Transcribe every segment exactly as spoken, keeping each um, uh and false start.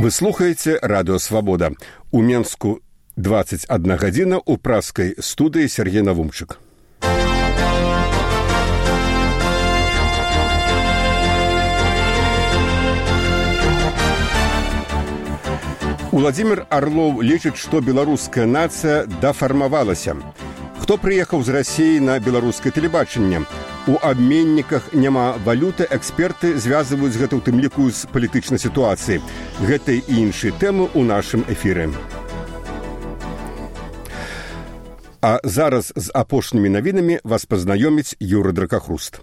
Вы слухаеце радыё Свабода. У Менску двадцать одна гадзіна, у праскай студыі Сергей Навумчык. Уладзімір Арлоў лічыць, што беларуская нацыя дафармавалася. Хто прыехаў з Расіі на беларускае тэлебачанне? У абменніках няма валюты, эксперты звязваюць гэта ў тым ліку з палітычнай сітуацыі. Гэтай і іншай тэмы ў нашым эфіры. А зараз з апошнімі навінамі вас пазнаёміць Юры Дракахруст.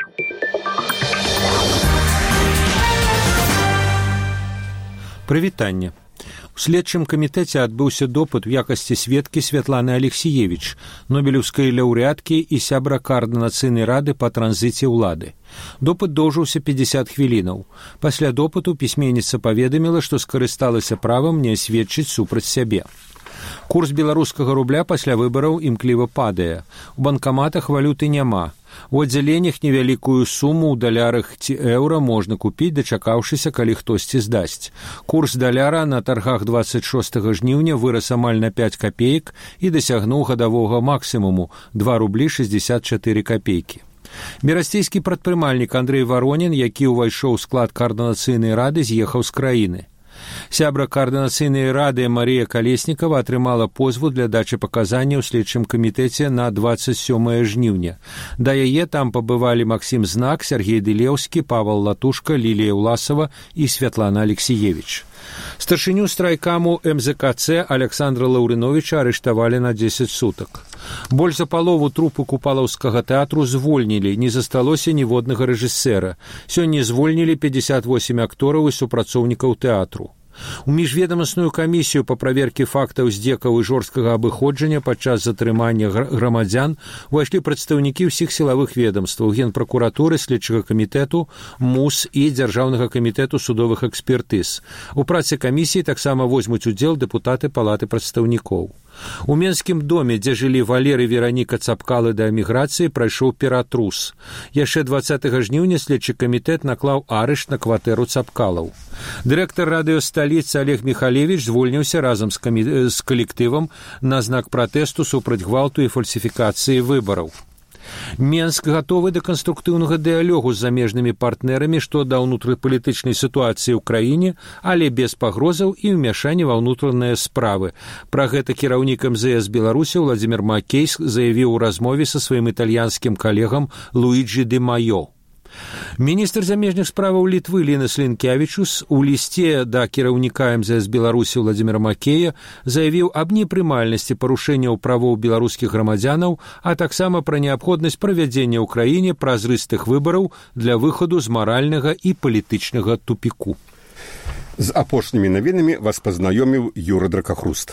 Прывітанне. У следчым камітэце адбыўся допыт у якасці сведкі Святланы Алексіевіч, нобелеўскай лаўрэаткі і сябра Каардынацыйнай рады па транзіце ўлады. Допыт доўжыўся пятьдесят хвілінаў. Пасля допыту пісьменніца паведаміла, што скарысталася правам не сведчыць супраць сябе. Курс беларускага рубля пасля выбараў імкліва падае. У банкаматах валюты няма. У аддзяленнях невялікую суму ў далярах ці еўра можна купіць, дачакаўшыся, калі хтосьці здасць. Курс даляра на таргах двадцать шостага жніўня вырас амаль на пять капеек і дасягнуў гадавога максімуму два рублі шестьдесят четыре копейкі. Берасцейскі прадпрымальнік Андрэй Варонін, які ўвайшоў у склад Каардынацыйнай рады, з'ехаў з краіны. Сябра Каардынацыйнай рады Марія Калеснікава атрымала позву для дачы паказанняў у следчым камітэце на двадцать сёмае жніўня. Да яе там пабывалі Максім Знак, Сергей Дылеўскі, Павал Латушка, Лілія Ўласава і Святлана Алексіевіч. Старшыню страйкаму эм зэ ка цэ Александра Лаўрыновіча арыштавалі на дзесяць сутак. Больш за палову трупы купалаўскага тэатру звольнілі, не засталося ніводнага рэжысэра. Сёння звольнілі пятьдесят восемь актораў і супрацоўнікаў тэатру. У міжведамасную камісію па праверке фактаў здзекаў і жорсткага абыходжання падчас затрымання грамадзян увайшлі прадстаўнікі ўсіх сілавых ведамстваў, генпракуратуры, следчага камітэту, МУС і Дзяржаўнага камітэту судовых экспертыз. У працы камісіі таксама возьмуць удзел дэпутаты палаты прадстаўнікоў. У Менскім доме, дзе жылі Валер і Вераніка Цапкалы да эміграцыі, прайшоў ператрус. Яшчэ двадцатага жніўня следчы камітэт наклаў арышт на кватэру Цапкалаў. Дырэктар радыё сталіцы Олег Михалевич звольніўся разам з, камі... з калектывам на знак пратэсту супраць гвалту і фальсіфікацыі выбараў. Менск гатовы да канструктыўнага дыялогу з замежнымі партнерамі, што да ўнутрыпалітычнай сітуацыі ў краіне, але без пагрозаў і ўмяшання ва ўнутраныя справы. Пра гэта кіраўнік эм зэ эс Беларусі Владзімір Макей заявіў у размове са сваім італьянскім калегам Луіджі Ді Маё. Міністр замежных справаў Літвы Лінас Лінкявічус у лісце да кіраўніка эм зэ эс Беларусі Владзіміра Макея заявіў аб непрымальнасці парушэнняў правоў беларускіх грамадзянаў, а таксама пра неабходнасць правядзення ў краіне празрыстых выбараў для выхаду з маральнага і палітычнага тупіку. З апошнімі навінамі вас пазнаёміў Юра Дракахруст.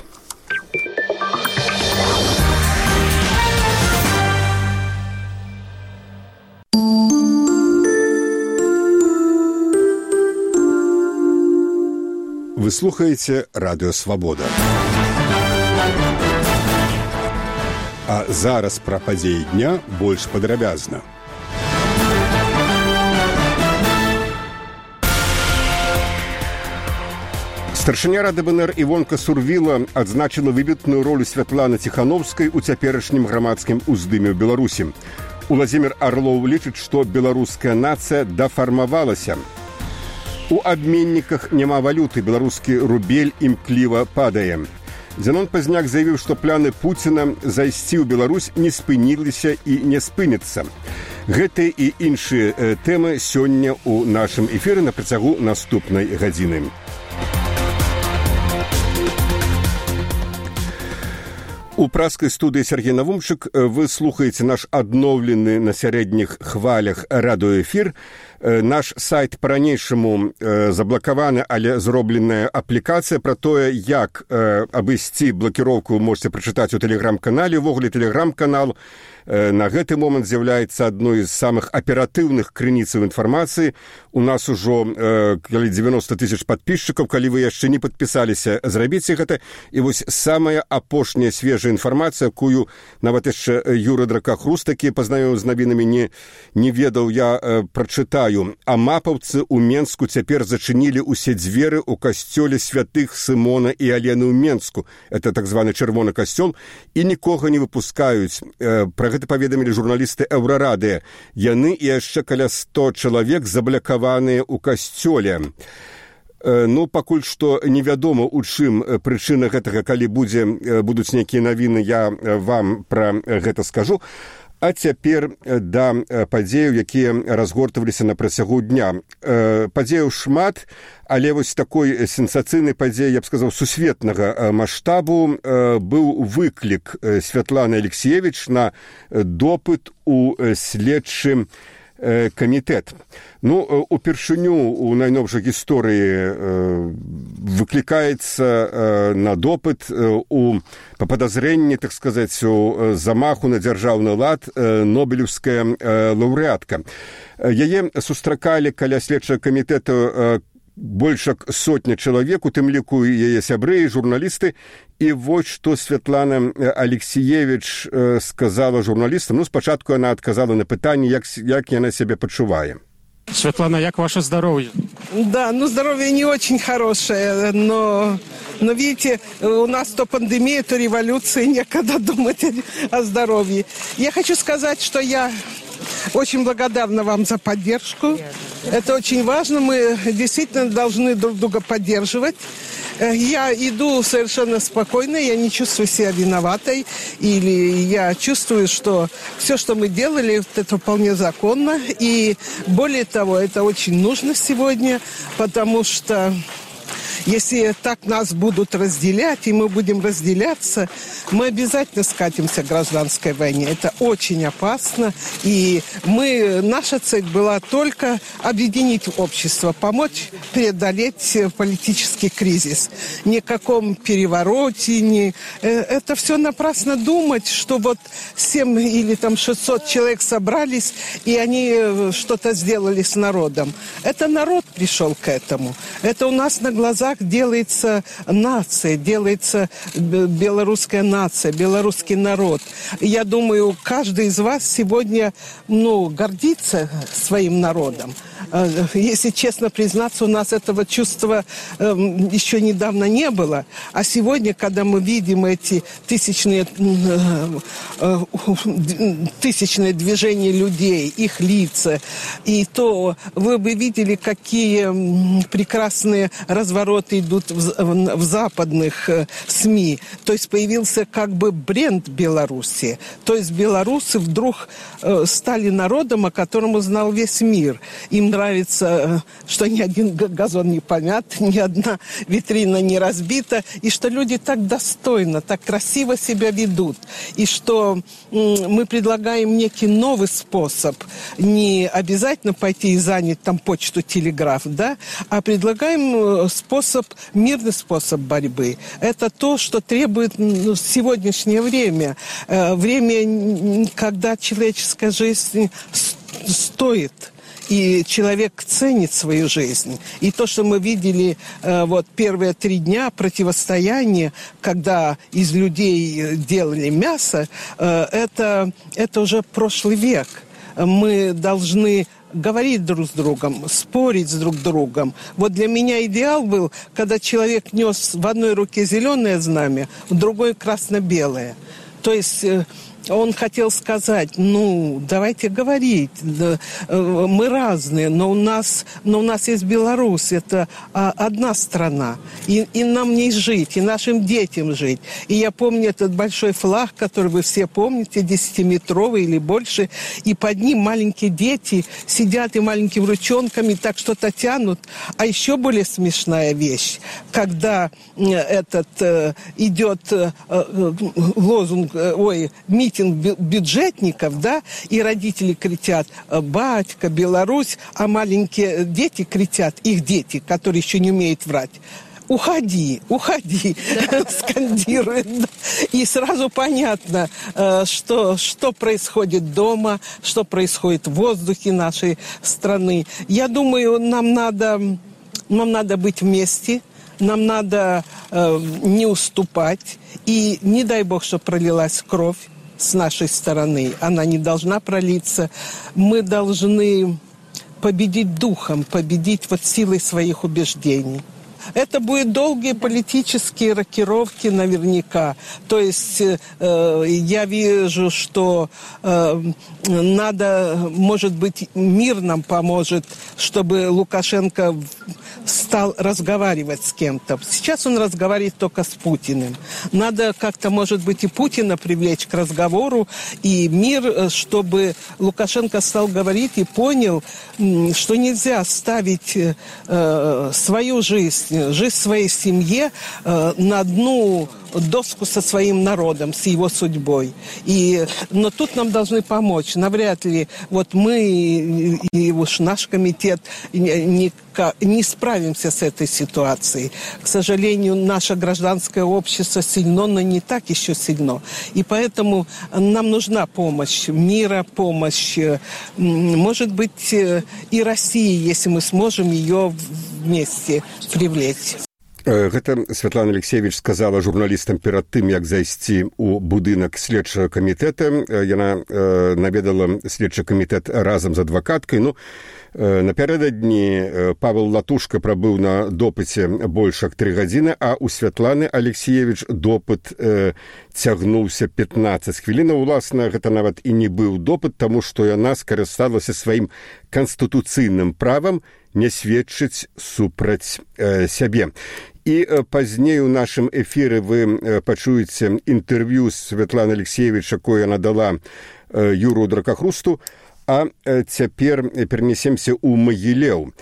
Вы слухаеце радыё Свабода. А зараз пра падзеі дня больш падрабязна. Старшыня рады бэ эн эр Івонка Сурвіла адзначыла выбітную ролю Святланы Ціхановскай у цяперашнім грамадскім уздыме ў Беларусі. Уладзімір Арлоў лічыць, што беларуская нацыя дафармавалася. У абменніках няма валюты, беларускі рубель імкліва падае. Дзянон Пазняк заявіў, што пляны Пуціна зайсці ў Беларусь не спыніліся і не спыняцца. Гэтыя і іншыя э, тэмы сёння ў нашым эфіры на працягу наступнай гадзіны. У праскай студыі Сергей Навумчык вы слухаеце наш адноўлены на сярэдніх хвалях радыёэфір. Наш сайт па-ранейшаму заблакаваны, але зробленая аплікацыя пра тое, як абысці блакіроўку, можете прачытаць у тэлеграм-канале. Увогуле тэлеграм-канал на гэты момант з'яўляецца адной з самых аператыўных крыніцаў інфармацыі. У нас ужо калі девяносто тысяч подписчиков, калі вы яшчэ не падпісаліся, зрабіце гэта. І вось самая апошняя свежая інфармацыя, якую нават яшчэ Юры Дракахрус, такі пазнаёмы з навінамі, не, не ведаў, я э, прачытаю. А мапаўцы ў Менску цяпер зачынілі ўсе дзверы ў касцёле святых Сымона і Алены ў Менску. Это так званы чырвоны касцёл, і нікога не выпускаюць. Э, пра гэта паведамілі журналісты Еўрарадыё. Яны і яшчэ каля сто чалавек заблакаваныя ў касцёле. Э, ну, пакуль што невядома, у чым прычына гэтага, калі будзе, будуць нейкія навіны, я вам пра гэта скажу. А цяпер да падзеяў, якія разгортваліся на працягу дня. Падзеяў шмат, але вось такой сенсацыйнай падзеі, я б сказаў, сусветнага маштабу быў выклік Святланы Алексіевіч на допыт у следчы камітэт. Ну, упершыню у найновшай гісторыі выклікаецца на допыт у па падазрэнні, так сказаць, у замаху на дзяржаўны лад нобелеўская лаўрэатка. Яе сустракалі каля следчага камітэта больш як сотня чалавек, у тым ліку яе сябры і журналісты. І вось што Святлана Алексіевіч сказала журналістам. Ну, спачатку яна адказала на пытанне, як, як яна сябе пачувае. Светлана, як ваше здоровье? Да, ну здоровье не очень хорошее, но, но видите, у нас то пандемия, то революция, некогда думать о здоровье. Я хочу сказать, что я очень благодарна вам за поддержку. Это очень важно, мы действительно должны друг друга поддерживать. Я иду совершенно спокойно, я не чувствую себя виноватой, или я чувствую, что все, что мы делали, это вполне законно. И более того, это очень нужно сегодня, потому что если так нас будут разделять, и мы будем разделяться, мы обязательно скатимся к гражданской войне. Это очень опасно. И мы, наша цель была только объединить общество, помочь преодолеть политический кризис. Ни о каком перевороте, ни... Это все напрасно думать, что вот семь или там шестьсот человек собрались, и они что-то сделали с народом. Это народ пришел к этому. Это у нас на глазах делается нация, делается белорусская нация, белорусский народ. Я думаю, каждый из вас сегодня, ну, гордится своим народом. Если честно признаться, у нас этого чувства э, еще недавно не было. А сегодня, когда мы видим эти тысячные, э, э, тысячные движения людей, их лица, и то вы бы видели, какие прекрасные развороты идут в, в, в западных э, СМИ. То есть появился как бы бренд Беларуси. То есть белорусы вдруг э, стали народом, о котором узнал весь мир. Им нравится, что ни один газон не помят, ни одна витрина не разбита, и что люди так достойно, так красиво себя ведут, и что мы предлагаем некий новый способ, не обязательно пойти и занять там почту, телеграф, да, а предлагаем способ, мирный способ борьбы. Это то, что требует ну, сегодняшнее время, время, когда человеческая жизнь стоит. И человек ценит свою жизнь. И то, что мы видели э, вот первые три дня противостояния, когда из людей делали мясо, э, это, это уже прошлый век. Мы должны говорить друг с другом, спорить с друг другом. Вот для меня идеал был, когда человек нес в одной руке зеленое знамя, в другой красно-белое. То есть... Э, Он хотел сказать, ну, давайте говорить, да, мы разные, но у нас, но у нас есть Беларусь, это одна страна, и, и нам не жить, и нашим детям жить. И я помню этот большой флаг, который вы все помните, десятиметровый или больше, и под ним маленькие дети сидят и маленькими ручонками так что-то тянут. А еще более смешная вещь, когда этот э, идет э, лозунг, э, ой, митинг, бюджетников, да, и родители кричат «Батька, Беларусь», а маленькие дети кричат, их дети, которые еще не умеют врать, «Уходи, уходи», скандирует. И сразу понятно, что, что происходит дома, что происходит в воздухе нашей страны. Я думаю, нам надо, нам надо быть вместе, нам надо э, не уступать. И не дай бог, что пролилась кровь с нашей стороны. Она не должна пролиться. Мы должны победить духом, победить вот силой своих убеждений. Это будут долгие политические рокировки наверняка. То есть э, я вижу, что э, надо, может быть, мир нам поможет, чтобы Лукашенко стал разговаривать с кем-то. Сейчас он разговаривает только с Путиным. Надо как-то, может быть, и Путина привлечь к разговору, и мир, чтобы Лукашенко стал говорить и понял, что нельзя ставить э, свою жизнь, жизнь своей семье э, на одну доску со своим народом, с его судьбой. И, но тут нам должны помочь. Навряд ли вот мы и, и уж наш комитет не, не справимся с этой ситуацией. К сожалению, наше гражданское общество сильно, но не так еще сильно. И поэтому нам нужна помощь мира, помощь, может быть, и России, если мы сможем ее вместе привлечь. Гэта Святлана Алексеевич сказала журналістам перад тым, як зайсці ў будынак следчага камітэта. Яна э, наведала следчы камітэт разам з адвакаткай. Ну, э, напярэдадні Павел Латушка прабыў на допыце больш як тры гадзіны, а ў Святланы Алексеевич допыт э, цягнуўся пятнаццаць хвілінаў. Уласна, гэта нават і не быў допыт, таму што яна скарысталася сваім канстытуцыйным правам не сведчыць супраць э, сябе. І э, пазней у нашым эфіры вы э, пачуеце інтэрв'ю Святланы Алексеевич, якое яна дала э, Юру Дракахрусту, а э, цяпер перанесемся ў Магілеў.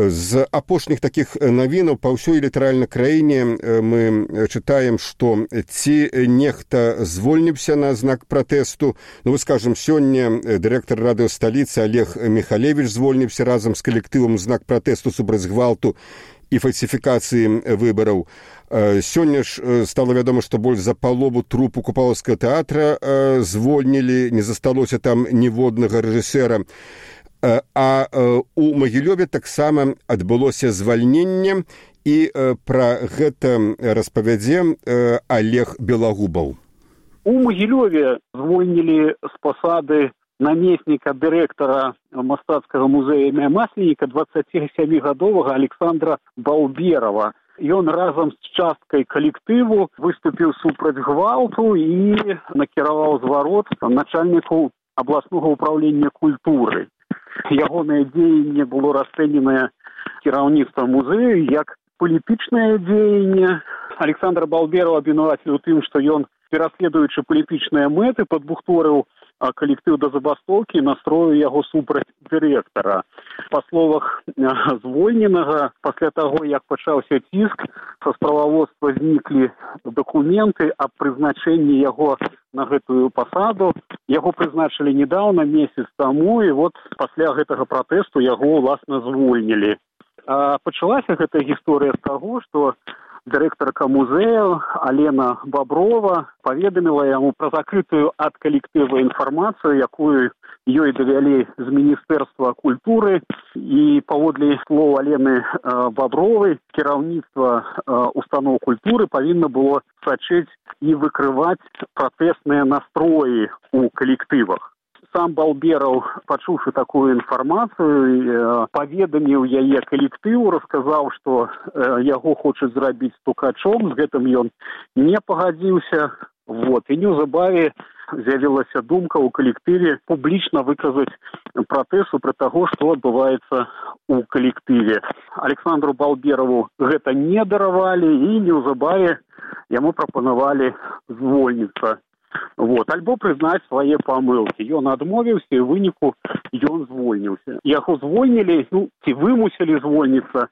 З апошніх такіх навінаў па ўсёй літаральна краіне мы чытаем, што ці нехта звольніўся на знак пратэсту. Ну, вы скажам, сёння дырэктар радыёсталіцы Олег Михалевич звольніўся разам з калектывам знак пратэсту супраць гвалту і фальсіфікацыі выбараў. Сёння ж стала вядома, што больш за палову трупу Купалаўскага тэатра звольнілі, не засталося там ніводнага рэжысэра. А у Магілёве таксама адбылося звальненне, і пра гэта распавядзе Олег Белагубаў. У Магілёве звольнілі з пасады намесніка дырэктара мастацкага музея імя Масленіка дваццацісямігадовага Александра Балберова. Ён разам з часткай калектыву выступіў супраць гвалту і накіраваў зварот начальніку абласнога ўпраўлення культуры. Ягонае дзеянне было расцэненае кіраўніцтвам музею як палітычнае дзеянне. Александр Балберов абвінаваціў у тым, што ён, пераследуючы палітычныя мэты, падбухторыў калектыў да забастоўкі і настроіў яго супраць дырэктара. Па словах звольненага, пасля таго, як пачаўся ціск, са справаводства зніклі дакументы аб прызначэнні яго на гэтую пасаду. Яго прызначылі недаўна, месяц таму, і вот пасля гэтага пратэсту яго, уласна, звольнілі. А пачалася гэтая гісторыя з таго, што дырэктарка музею Алена Баброва паведаміла яму пра закрытую ад калектыва інфармацыю, якую ёй давялі з Міністэрства культуры, і паводле слоў Алены Бабровай кіраўніцтва устаноў культуры павінна было сачыць і выкрываць пратэсныя настроі ў калектывах. Сам Балберов, пачуўшы такую інфармацыю, паведаміў яе калектыву, расказаў, што яго хочуць зрабіць стукачом, з гэтым ён не пагадзіўся. Вот. І неўзабаве з'явілася думка ў калектыве публічна выказаць пратэст супраць таго, што адбываецца ў калектыве. Александру Балберову гэта не даравалі, і неўзабаве яму прапанавалі звольніцца. Вот, альбо прызнаць свае памылкі. Ён адмовіўся, і ў выніку ён звольніўся. Яго звольнілі, ну, ці вымусілі звольніцца.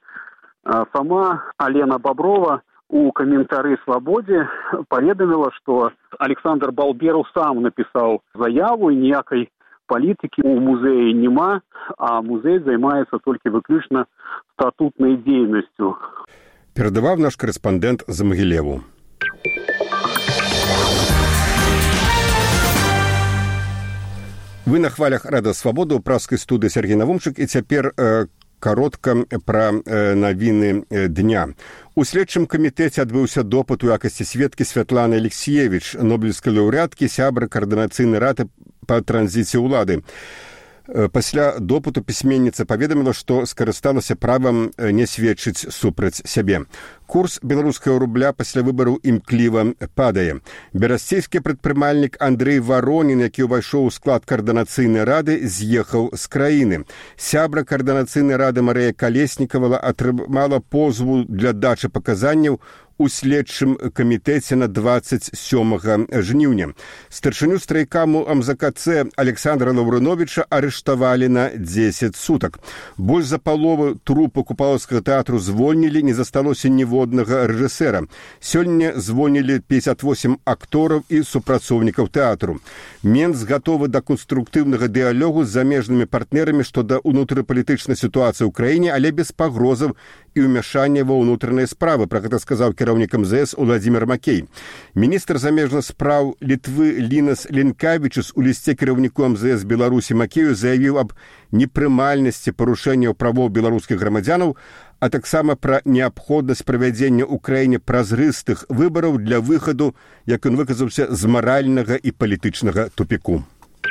Сама Алена Баброва у каментары «Свабодзе» паведаміла, што Александр Балберов сам напісаў заяву, і ніякай палітыкі ў музеі няма, а музей займаецца толькі выключна статутнай дзейнасцю. Передавав наш кореспондент з Могилеву. Вы на хвалях Рада Свабоды ў праскай студыі Сергей Навумчык, і цяпер э, каротка пра э, навіны э, дня. У следчым камітэце адбыўся допыт у якасці сведкі Святланы Алексіевіч, нобелеўскай лаўрэаткі, сябры каардынацыйнай рады па транзіце ўлады. Пасля допыту пісьменніца паведаміла, што скарысталася правам не сведчыць супраць сябе. Курс беларускага рубля пасля выбараў імкліва падае. Берасцейскі прадпрымальнік Андрэй Варонін, які ўвайшоў у склад каардынацыйнай рады, з'ехаў з краіны. Сябра каардынацыйнай рады Марыя Калеснікава атрымала позву для дачы паказанняў у следчым камітэце на дваццаць сёмага жніўня. Старшыню страйкаму эм зэ ка цэ Александра Лаўрыновіча арыштавалі на дзесяць сутак. Больш за палову трупы Купалаўскага тэатру звольнілі, не засталося ніводнага рэжысэра. Сёння звольнілі пятьдесят восемь актораў і супрацоўнікаў тэатру. Менц гатовы да канструктыўнага дыялогу з замежнымі партнерамі што да ўнутрыпалітычнай сітуацыі ў краіне, але без пагрозаў і ўмяшання ва ўнутраныя справы. Пра гэта сказаў кіраўнік эм зэ эс Уладзімір Макей. Міністр замежных спраў Літвы Лінас Ленкавічус у лісце кіраўніку эм зэ эс Беларусі Макею заявіў аб непрымальнасці парушэнняў правоў беларускіх грамадзянаў, а таксама пра неабходнасць правядзення ў краіне празрыстых выбараў для выхаду, як ён выказаўся, з маральнага і палітычнага тупіку.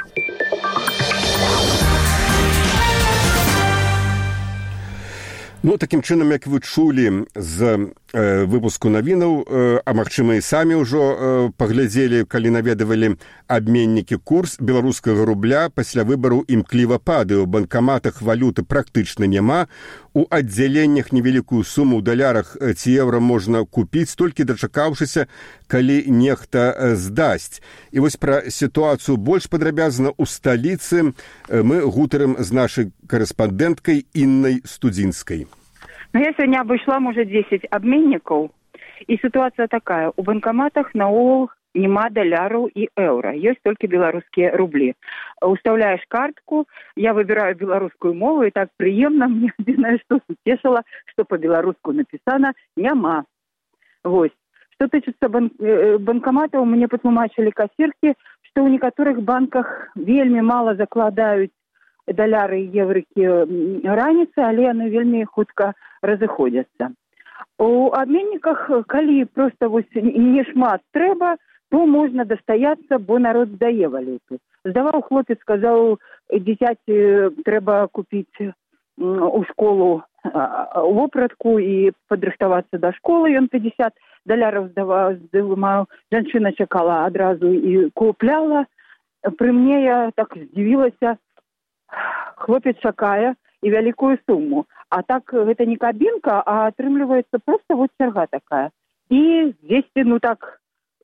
Ну, такім чынам, як вы чулі з э, выпуску навінаў, э, а магчыма і самі ўжо э, паглядзелі, калі наведавалі абменнікі, курс беларускага рубля пасля выбараў імкліва падае. У банкаматах валюты практычна няма. У аддзяленнях невялікую суму ў далярах ці еўра можна купіць, толькі дачакаўшыся, калі нехта здасць. І вось пра сітуацыю больш падрабязна ў сталіцы мы гутарым з нашай карэспандэнткай Іннай Студзінскай. Ну, я сегодня обошла, может, десять обменников, и ситуация такая. У банкоматах наогул нема доляров и евро, есть только белорусские рубли. Уставляешь картку, я выбираю белорусскую мову, и так приемно, мне единственное, что утешило, что по-белорусски написано «няма». Вот. Что тычется бан- банкоматов, мне потлумачили кассирки, что у некоторых банках вельми мало закладают даляры і еврыкі раніцы, але яны вельмі хутка разыходзяцца. У абменніках, калі проста вось не шмат трэба, то можна дастаяцца, бо народ здае валюту. Здаваў хлопец, сказаў, дзіцяці трэба купіць у школу вопратку і падрыхтавацца да школы. Ён пятьдесят даляраў здаваў, жанчына чакала адразу і купляла. Пры мне я так здзівілася, хлопец чакае і вялікую суму. А так гэта не кабінка, а атрымліваецца проста вот чарга такая. І здесь, ну так,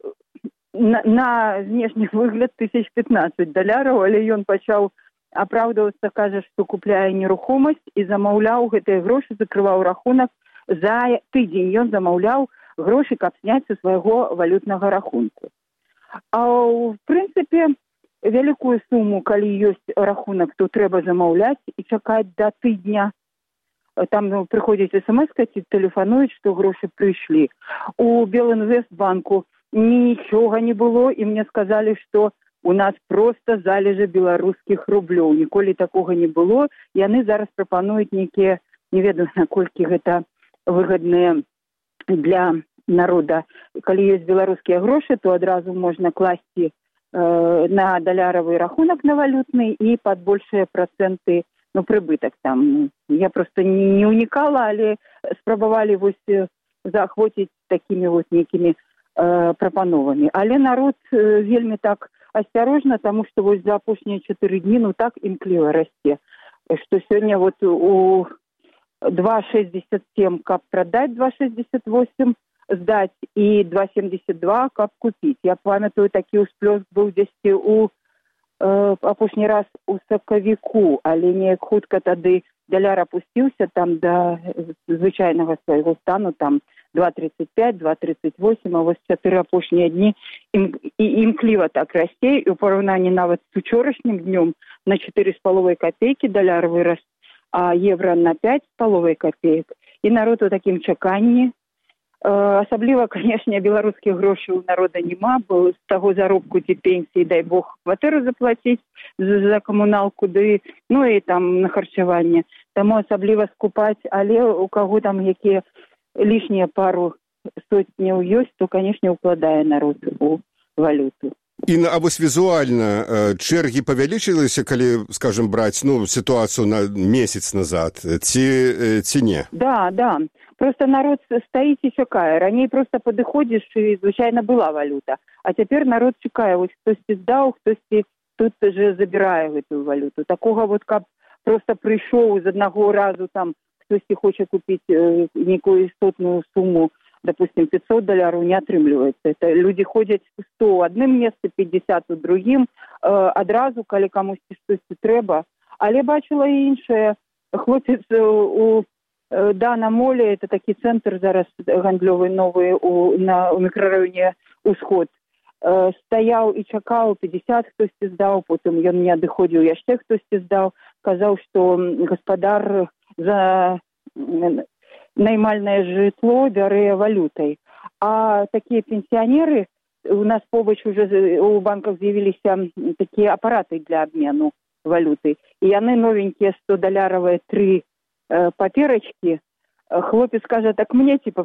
на, на знешні выгляд тысяч пятнадцать даляраў, але ён пачаў апраўдвацца, кажа, што купляе нерухомасць і замаўляў гэтыя грошы, закрываў рахунак за тыдзень. Ён замаўляў грошы, каб зняць са свайго валютнага рахунку. А в прынцыпе, вялікую суму, калі ёсць рахунак, то трэба замаўляць і чакаць да тыдня. Там ну, прыходзіць эс-эм-эска ці тэлефануюць, што грошы прыйшлі. У Белінвестбанку нічога не было, і мне сказалі, што у нас проста залежы беларускіх рублёў. Ніколі такога не было. Яны зараз прапануюць нейкія, не ведаю, наколькі гэта выгадныя для народа. Калі ёсць беларускія грошы, то адразу можна класці на даляровый рахунок на валютный и под большие проценты, ну, прибыток там. Я просто не, не уникала, але спробовали вось заохватить такими вот некими э, пропановами. Але народ э, вельми так осторожно, потому что вот за опошние четыре дни, ну, так імкліва расте. Что сегодня вот у два шестьдесят семь каб продать, два шестьдесят восемь здаць і два семьдесят два каб купіць. Я памятаю, такі ўсплёск быў дзесьці у э, апошні раз у сакавіку, але неяк хутка тады даляр апусціўся там да звычайнага свайго стану, там два тридцать пять, два тридцать восемь, а вось чатыры апошнія дні ім, і імкліва так расце, і ў параўнанні нават з учорашнім днём на четыре с половиной копейки даляр вырас, а евро на пять с половиной копеек. І народ у такім чаканні Асабліва, канешне, беларускіх грошай у народа няма, бо з таго заробку ці пенсіі, дай бог, кватэру заплаціць за камуналку, ды, ну і там на харчаванне. Таму асабліва скупаць, але у каго там якія лішнія пару сотняў ёсць, то, канешне, укладае народ у валюту. І а вось візуальна чэргі павялічыліся, калі, скажем, браць, ну, сітуацыю на месяц назад, ці, ці не? Да, да. Просто народ стаіць і чакае. Раней просто падыходзіш, і, звычайна, была валюта. А цяпер народ чакае. Вось хтосьці здаў, хтосьці тут же забірае гэтую валюту. Такога вот, каб просто прыйшоў з аднаго разу, там, хтосьці хоча купіць э, некую істотную суму, допустим, пятьсот долларов, не атрымліваецца. Это люди ходзяць сто ў адным месцы, пятьдесят у другім, э, адразу, калі камусьці штосьці трэба. Але бачыла і іншае. Хлопец у Да, на моле, это такі цэнтр зараз гандлёвы новы у, на, у мікрараёне Усход. Э, стаяў і чакаў, пятьдесят хтосьці здаў, потым ён не адыходзіў, яшчэ хтосьці здаў, казаў, што гаспадар за наймальнае жытло бярэ валютай. А такія пенсіянеры, у нас побач уже у банках з'явіліся такія апараты для абмену валюты. І яны новенькія сто даляровыя тры паперочки. Хлопец скажа, так мне типа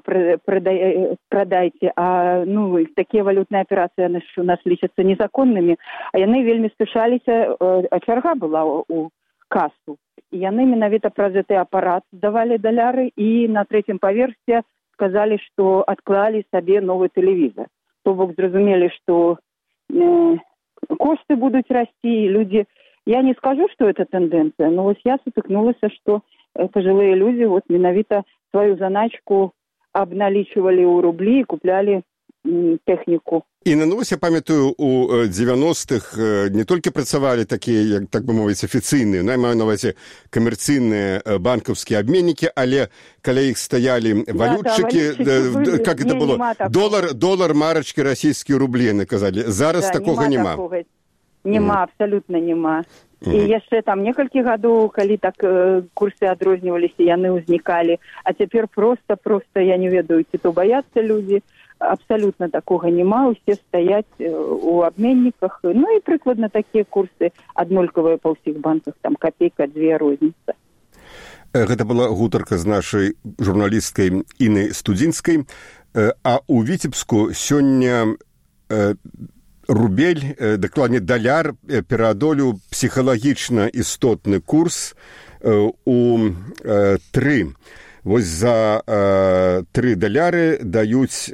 продайте, а ну такие валютные операции у нас лічацца незаконными, а яны вельмі спяшаліся, а чарга была у кассу. І яны менавіта праз гэты апарат здавалі даляры і на третьем паверсе сказалі, што адклалі сабе новы тэлевізор. То бок зразумелі, што э, кошты будуць расці, люди. Я не скажу, что это тенденция, но вот я сутыкнулася, что пожилые люди вот менавіта свою заначку обналичивали у рублі і купляли м, техніку. І на новость, я памятаю, у девяностых не толькі працавалі такія, як так бы мовіць, афіцыйныя, ну, я маю на увазе камерцыйныя банкаўскія абменнікі, але каля іх стаялі валютчыкі, да, да, как это было, долар, долар, марачкі, расійскія рублі, наказалі. Зараз да, такога няма. Такога. Нема, mm. абсолютно нема. Mm. І яшчэ там некалькі гадоў, калі так э, курсы адрозніваліся, яны ўзнікалі. А цяпер проста-проста, я не ведаю, ці то баяцца людзі, абсолютно такога нема, усе стаяць э, у абменніках. Ну і прыкладна такія курсы аднолькавыя па ўсіх банках, там копейка, дзве розніца. Гэта была гутарка з нашай журналісткай Інай Студзінскай. А у Віцебску сёння э, рубель, дакладней даляр, пераадолеў псіхалагічна істотны курс у тры. Вось за тры даляры даюць,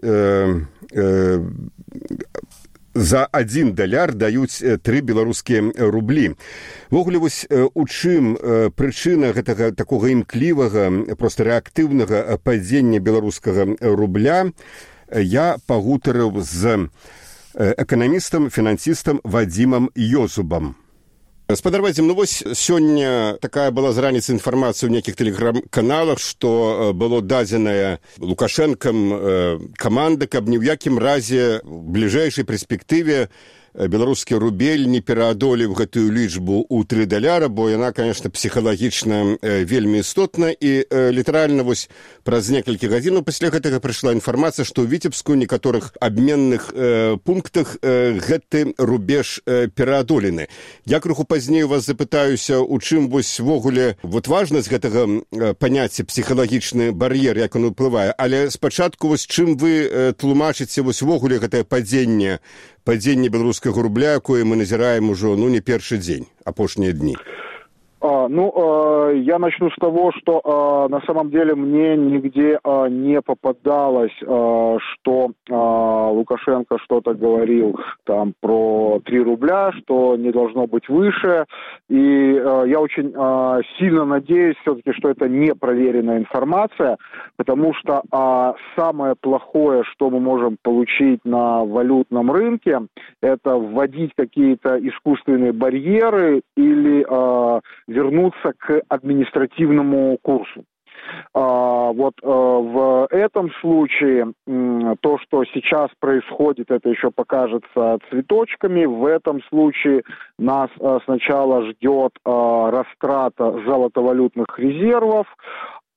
за адзін даляр даюць тры беларускія рублі. Вогуле, вось у чым прычына гэтага такога імклівага, проста рэактыўнага падзення беларускага рубля, я пагутарыў з эканамістам, фінансістам Вадзімам Йозубам. Спадар Вадзім, ну вось сёння такая была з раніцы інфармацыя ў нейкіх тэлеграм-каналах, што было дадзеная Лукашэнкам каманда, каб ні ў якім разе в бліжэйшай перспектыве беларускі рубель не пераадолеў гэтую лічбу ў тры даляра, бо яна, конечно, псіхалагічна вельмі істотна. І літаральна вось праз некалькі гадзінаў пасля гэтага прыйшла інфармацыя, што ў Віцебску некаторых абменных э, пунктах э, гэты рубеж э, пераадолены. Я крыху пазней у вас запытаюся, у чым вось вогуле вот важнасць гэтага э, паняцця псіхалагічны бар'ер, як он уплывае. Але спачатку вось чым вы э, тлумачыце вось вогуле гэтае падзенне падзенне беларускага рубля, якое мы назіраем ужо, ну, не першы дзень, апошнія дні? А, ну, а, я начну с того, что а, на самом деле мне нигде а, не попадалось, а, что а, Лукашенко что-то говорил там про три рубля, что не должно быть выше. И а, я очень а, сильно надеюсь все-таки, что это не проверенная информация, потому что а, самое плохое, что мы можем получить на валютном рынке, это вводить какие-то искусственные барьеры или а, вернуться к административному курсу. А, вот а, в этом случае м, то, что сейчас происходит, это еще покажется цветочками. В этом случае нас а, сначала ждет а, растрата золотовалютных резервов,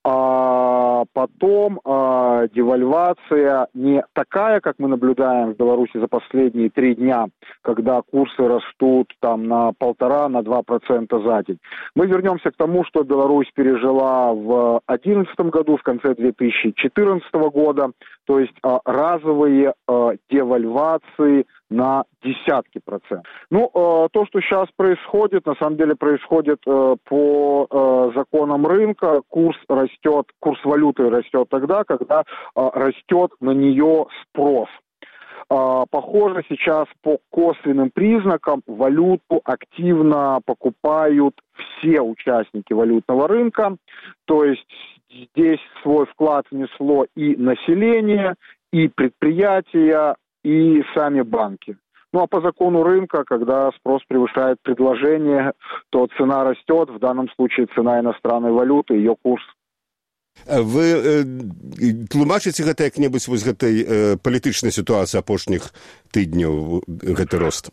А потом а, девальвация не такая, как мы наблюдаем в Беларуси за последние три дня, когда курсы растут там на полтора, на два процента за день. Мы вернемся к тому, что Беларусь пережила в две тысячи одиннадцатом году, в конце две тысячи четырнадцатого года, то есть а, разовые а, девальвации на десятки процентов. Ну, э, то, что сейчас происходит, на самом деле происходит э, по э, законам рынка. Курс растет, курс валюты растет тогда, когда э, растет на нее спрос. Э, похоже, сейчас по косвенным признакам валюту активно покупают все участники валютного рынка. То есть здесь свой вклад внесло и население, и предприятия, и сами банки. Ну а по закону рынка, когда спрос превышает предложение, то цена растет, в данном случае цена иностранной валюты, ее курс. Вы э, тлумачыце гэта як-небудзь вось гэтай э, палітычнай сітуацыі апошніх тыдняў, гэты рост?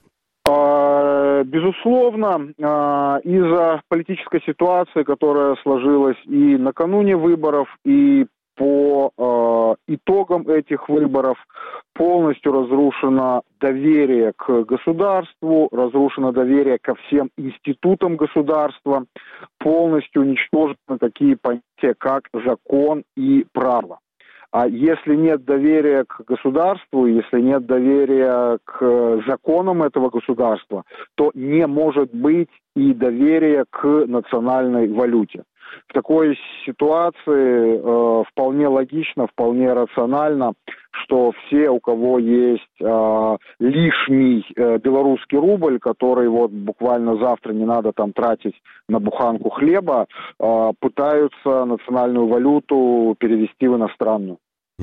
Безусловно, из-за политической ситуации, которая сложилась и накануне выборов, и по э, итогам этих выборов полностью разрушено доверие к государству, разрушено доверие ко всем институтам государства, полностью уничтожены такие понятия, как закон и право. А если нет доверия к государству, если нет доверия к законам этого государства, то не может быть и доверия к национальной валюте. В такой ситуации э, вполне логично, вполне рационально, что все, у кого есть э, лишний э, белорусский рубль, который вот буквально завтра не надо там тратить на буханку хлеба, э, пытаются национальную валюту перевести в иностранную.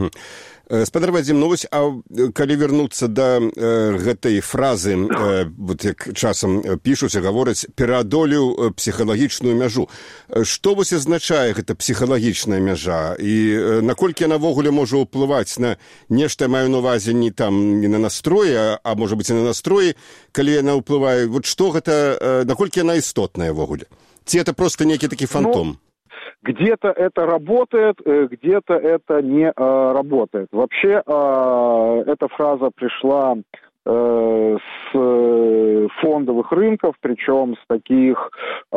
Спадар Вадзім, ну вось, а калі вернуцца да э, гэтай фразы, э, вот як часам пішуць, гавораць, пераадолеў псіхалагічную мяжу. Што вось азначае гэта псіхалагічная мяжа? І э, наколькі яна ввогуле можа ўплываць на нешта, маю на увазе не там не на настроі, а, а можа быць і на настроі, калі яна ўплывае, вот што гэта, э, наколькі яна істотная ввогуле? Ці это просто нейкі такі фантом? Ну... Где-то это работает, где-то это не э, работает. Вообще э, эта фраза пришла э, с фондовых рынков, причем с таких э,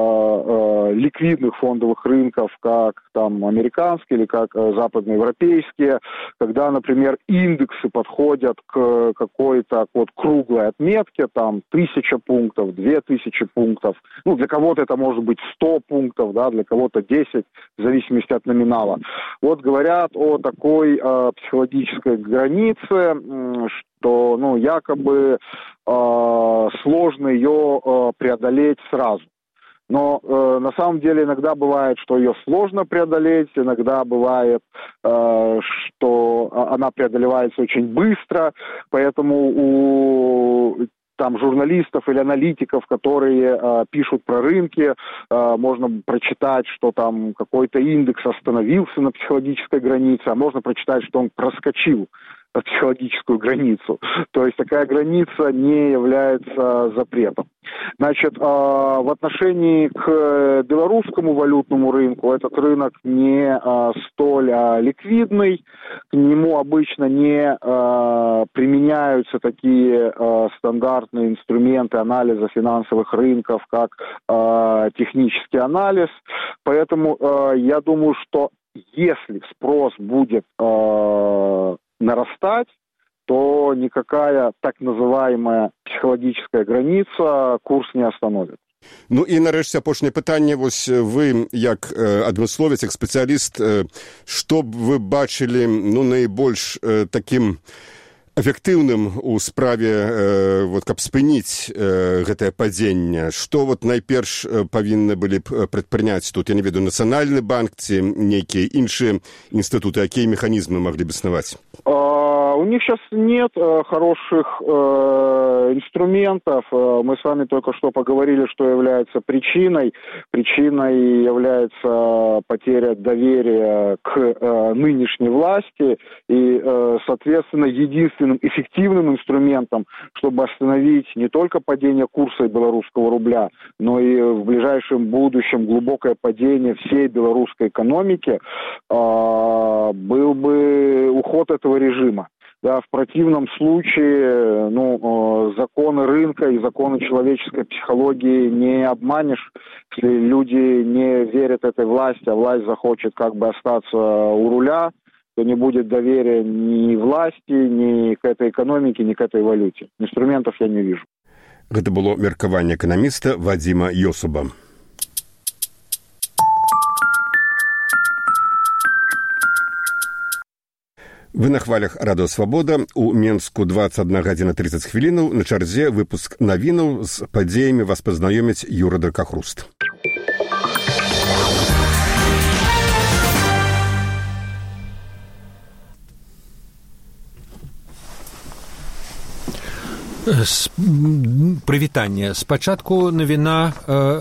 э, ликвидных фондовых рынков, как там американские или как э, западноевропейские, когда, например, индексы подходят к какой-то вот круглой отметке, там тысяча пунктов, две тысячи пунктов. Ну, для кого-то это может быть сто пунктов, да, для кого-то десять, в зависимости от номинала. Вот говорят о такой э, психологической границе, э, что, ну, якобы э, сложно ее э, преодолеть сразу. Но э, на самом деле иногда бывает, что ее сложно преодолеть, иногда бывает, э, что она преодолевается очень быстро, поэтому у там журналистов или аналитиков, которые э, пишут про рынки, э, можно прочитать, что там какой-то индекс остановился на психологической границе, а можно прочитать, что он проскочил психологическую границу. То есть такая граница не является запретом. Значит, в отношении к белорусскому валютному рынку этот рынок не столь ликвидный, к нему обычно не применяются такие стандартные инструменты анализа финансовых рынков, как технический анализ. Поэтому я думаю, что если спрос будет нарастать, то никакая так называемая психологическая граница курс не остановит. Ну і нарэшце апошняе пытанне, вось вы як э, адмысловец, як спецыяліст, э, што б вы бачылі, ну, найбольш э, такім эфектыўным у справе, э, вот, каб спыніць э, гэтае падзенне? Што вот найперш э, павінны былі б прадпрыняць тут, я не ведаю, Нацыянальны банк ці нейкія іншыя інстытуты, якія механізмы маглі б існаваць? А, У них сейчас нет хороших инструментов. Мы с вами только что поговорили, что является причиной. Причиной является потеря доверия к нынешней власти. И, соответственно, единственным эффективным инструментом, чтобы остановить не только падение курса белорусского рубля, но и в ближайшем будущем глубокое падение всей белорусской экономики, был бы уход этого режима. Да, в противном случае ну, законы рынка и законы человеческой психологии не обманешь. Если люди не верят этой власти, а власть захочет как бы остаться у руля, то не будет доверия ни власти, ни к этой экономике, ни к этой валюте. Инструментов я не вижу. Это было меркаванне экономиста Вадима Йосуба. Вы на хвалях Радио Свобода. У Менску двадцать одна гадзіна тридцать хвілінаў. На чарзе выпуск навінаў. З падзеямі вас пазнаёміць Юра Дракахруст. Прывітанне. Спачатку навіна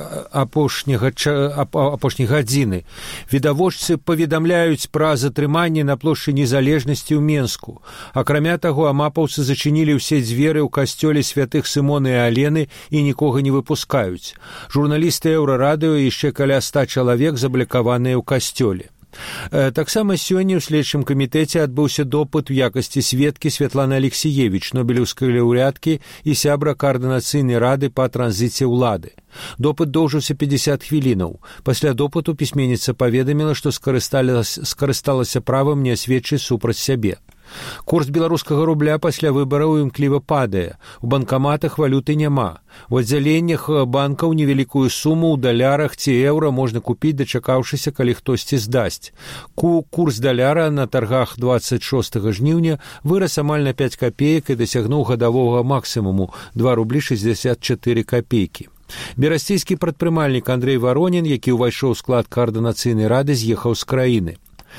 апошняга апошняй гадзіны. Відавочцы паведамляюць пра затрыманне на плошчы Незалежнасці ў Менску. Акрамя таго, амапаўцы зачынілі ўсе дзверы ў касцёле святых Сымона і Алены і нікога не выпускаюць. Журналісты Еўрарадыё і яшчэ каля ста чалавек заблакаваныя ў касцёле. Таксама сёння ў следчым камітэце адбыўся допыт у якасці сведкі Святланы Алексіевіч, нобелеўскай лаўрэаткі і сябра Каардынацыйнай рады па транзіце ўлады. Допыт доўжыўся пятьдесят хвілінаў. Пасля допыту пісьменніца паведаміла, што скарысталася, скарысталася правам не асведчыць супраць сябе. Курс беларускага рубля пасля выбараў імкліва падае. У банкаматах валюты няма. У аддзяленнях банкаў невялікую суму ў далярах ці еўра можна купіць, дачакаўшыся, калі хтосьці здасць. Курс даляра на таргах двадцать шостага жніўня вырас амаль на пять капеек і дасягнуў гадавога максімуму два рублі шестьдесят четыре копейкі. Берасцейскі прадпрымальнік Андрей Воронін, які ўвайшоў у склад Каардынацыйнай рады, з'ехаў з краіны.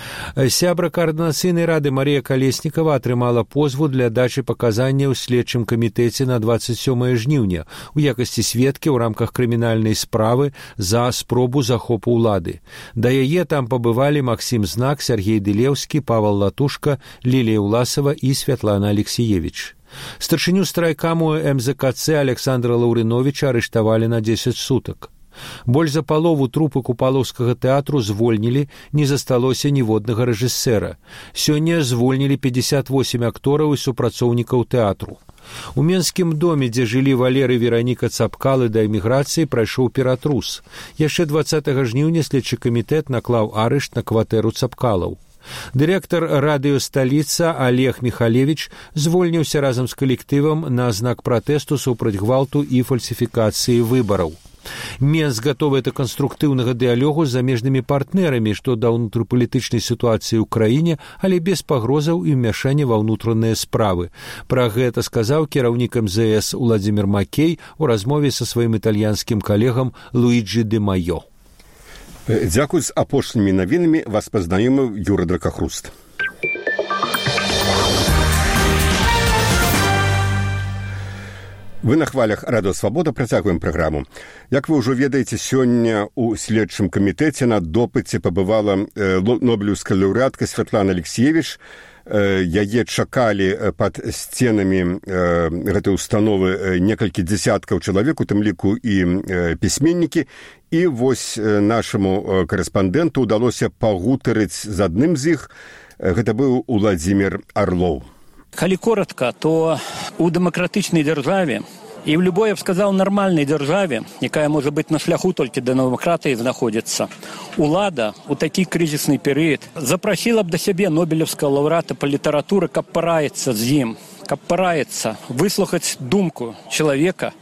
Сябра Каардынацыйнай рады Марія Калеснікава атрымала позву для дачы паказанняў у следчым камітэце на двадцать сёмае жніўня у якасці сведкі ў рамках крымінальнай справы за спробу захопу ўлады. Да яе там пабывалі Максім Знак, Сергей Дылеўскі, Павал Латушка, Лілія Ўласава і Святлана Алексіевіч. Старшыню страйкаму эм зэ ка цэ Александра Лаўрыновіча арыштавалі на десять сутак. Больш за палову трупы купалаўскага тэатру звольнілі, не засталося ніводнага рэжысэра. Сёння звольнілі пятьдесят восемь актораў і супрацоўнікаў тэатру. У Менскім доме, дзе жылі Валер і Вераніка Цапкалы да эміграцыі, прайшоў ператрус. Яшчэ двадцатага жніўня следчы камітэт наклаў арышт на кватэру Цапкалаў. Дырэктар радыё «Сталіца» Олег Михалевич звольніўся разам з калектывам на знак пратэсту супраць гвалту і фальсіфікацыі выбараў. Менск гатовы да канструктыўнага дыялогу з замежнымі партнерамі, што да ўнутрыпалітычнай сітуацыі ў краіне, але без пагрозаў і ўмяшання ва ўнутраныя справы. Пра гэта сказаў кіраўнік эм зэ эс Уладзімір Макей у размове са сваім італьянскім калегам Луіджі Ді Майо. Дзякуй. З апошнімі навінамі вас пазнаёміў Юра Дракахруст. Вы на хвалях Радио Свобода, працягваем праграму. Як вы ўжо ведаеце, сёння ў следчым камітэце на допыце пабывала нобелеўская лаўрэатка Святлана Алексіевіч. Яе чакалі пад сценамі гэтай установы некалькі дзесяткаў чалавек, у тым ліку і пісьменнікі. І вось нашаму карэспандэнту ўдалося пагутарыць з адным з іх. Гэта быў Уладзімір Арлоў. Калі коротко, то у дэмакратычнай дзяржаве і ў любой, я б сказаў, нармальнай дзяржаве, якая можа быць на шляху толькі да дэмакратыі знаходзіцца, улада у такі крызісны перыяд запрасіла б да сябе нобелеўскага лаўрэата па літаратуры, каб параіцца з ім, каб параіцца, выслухаць думку чалавека,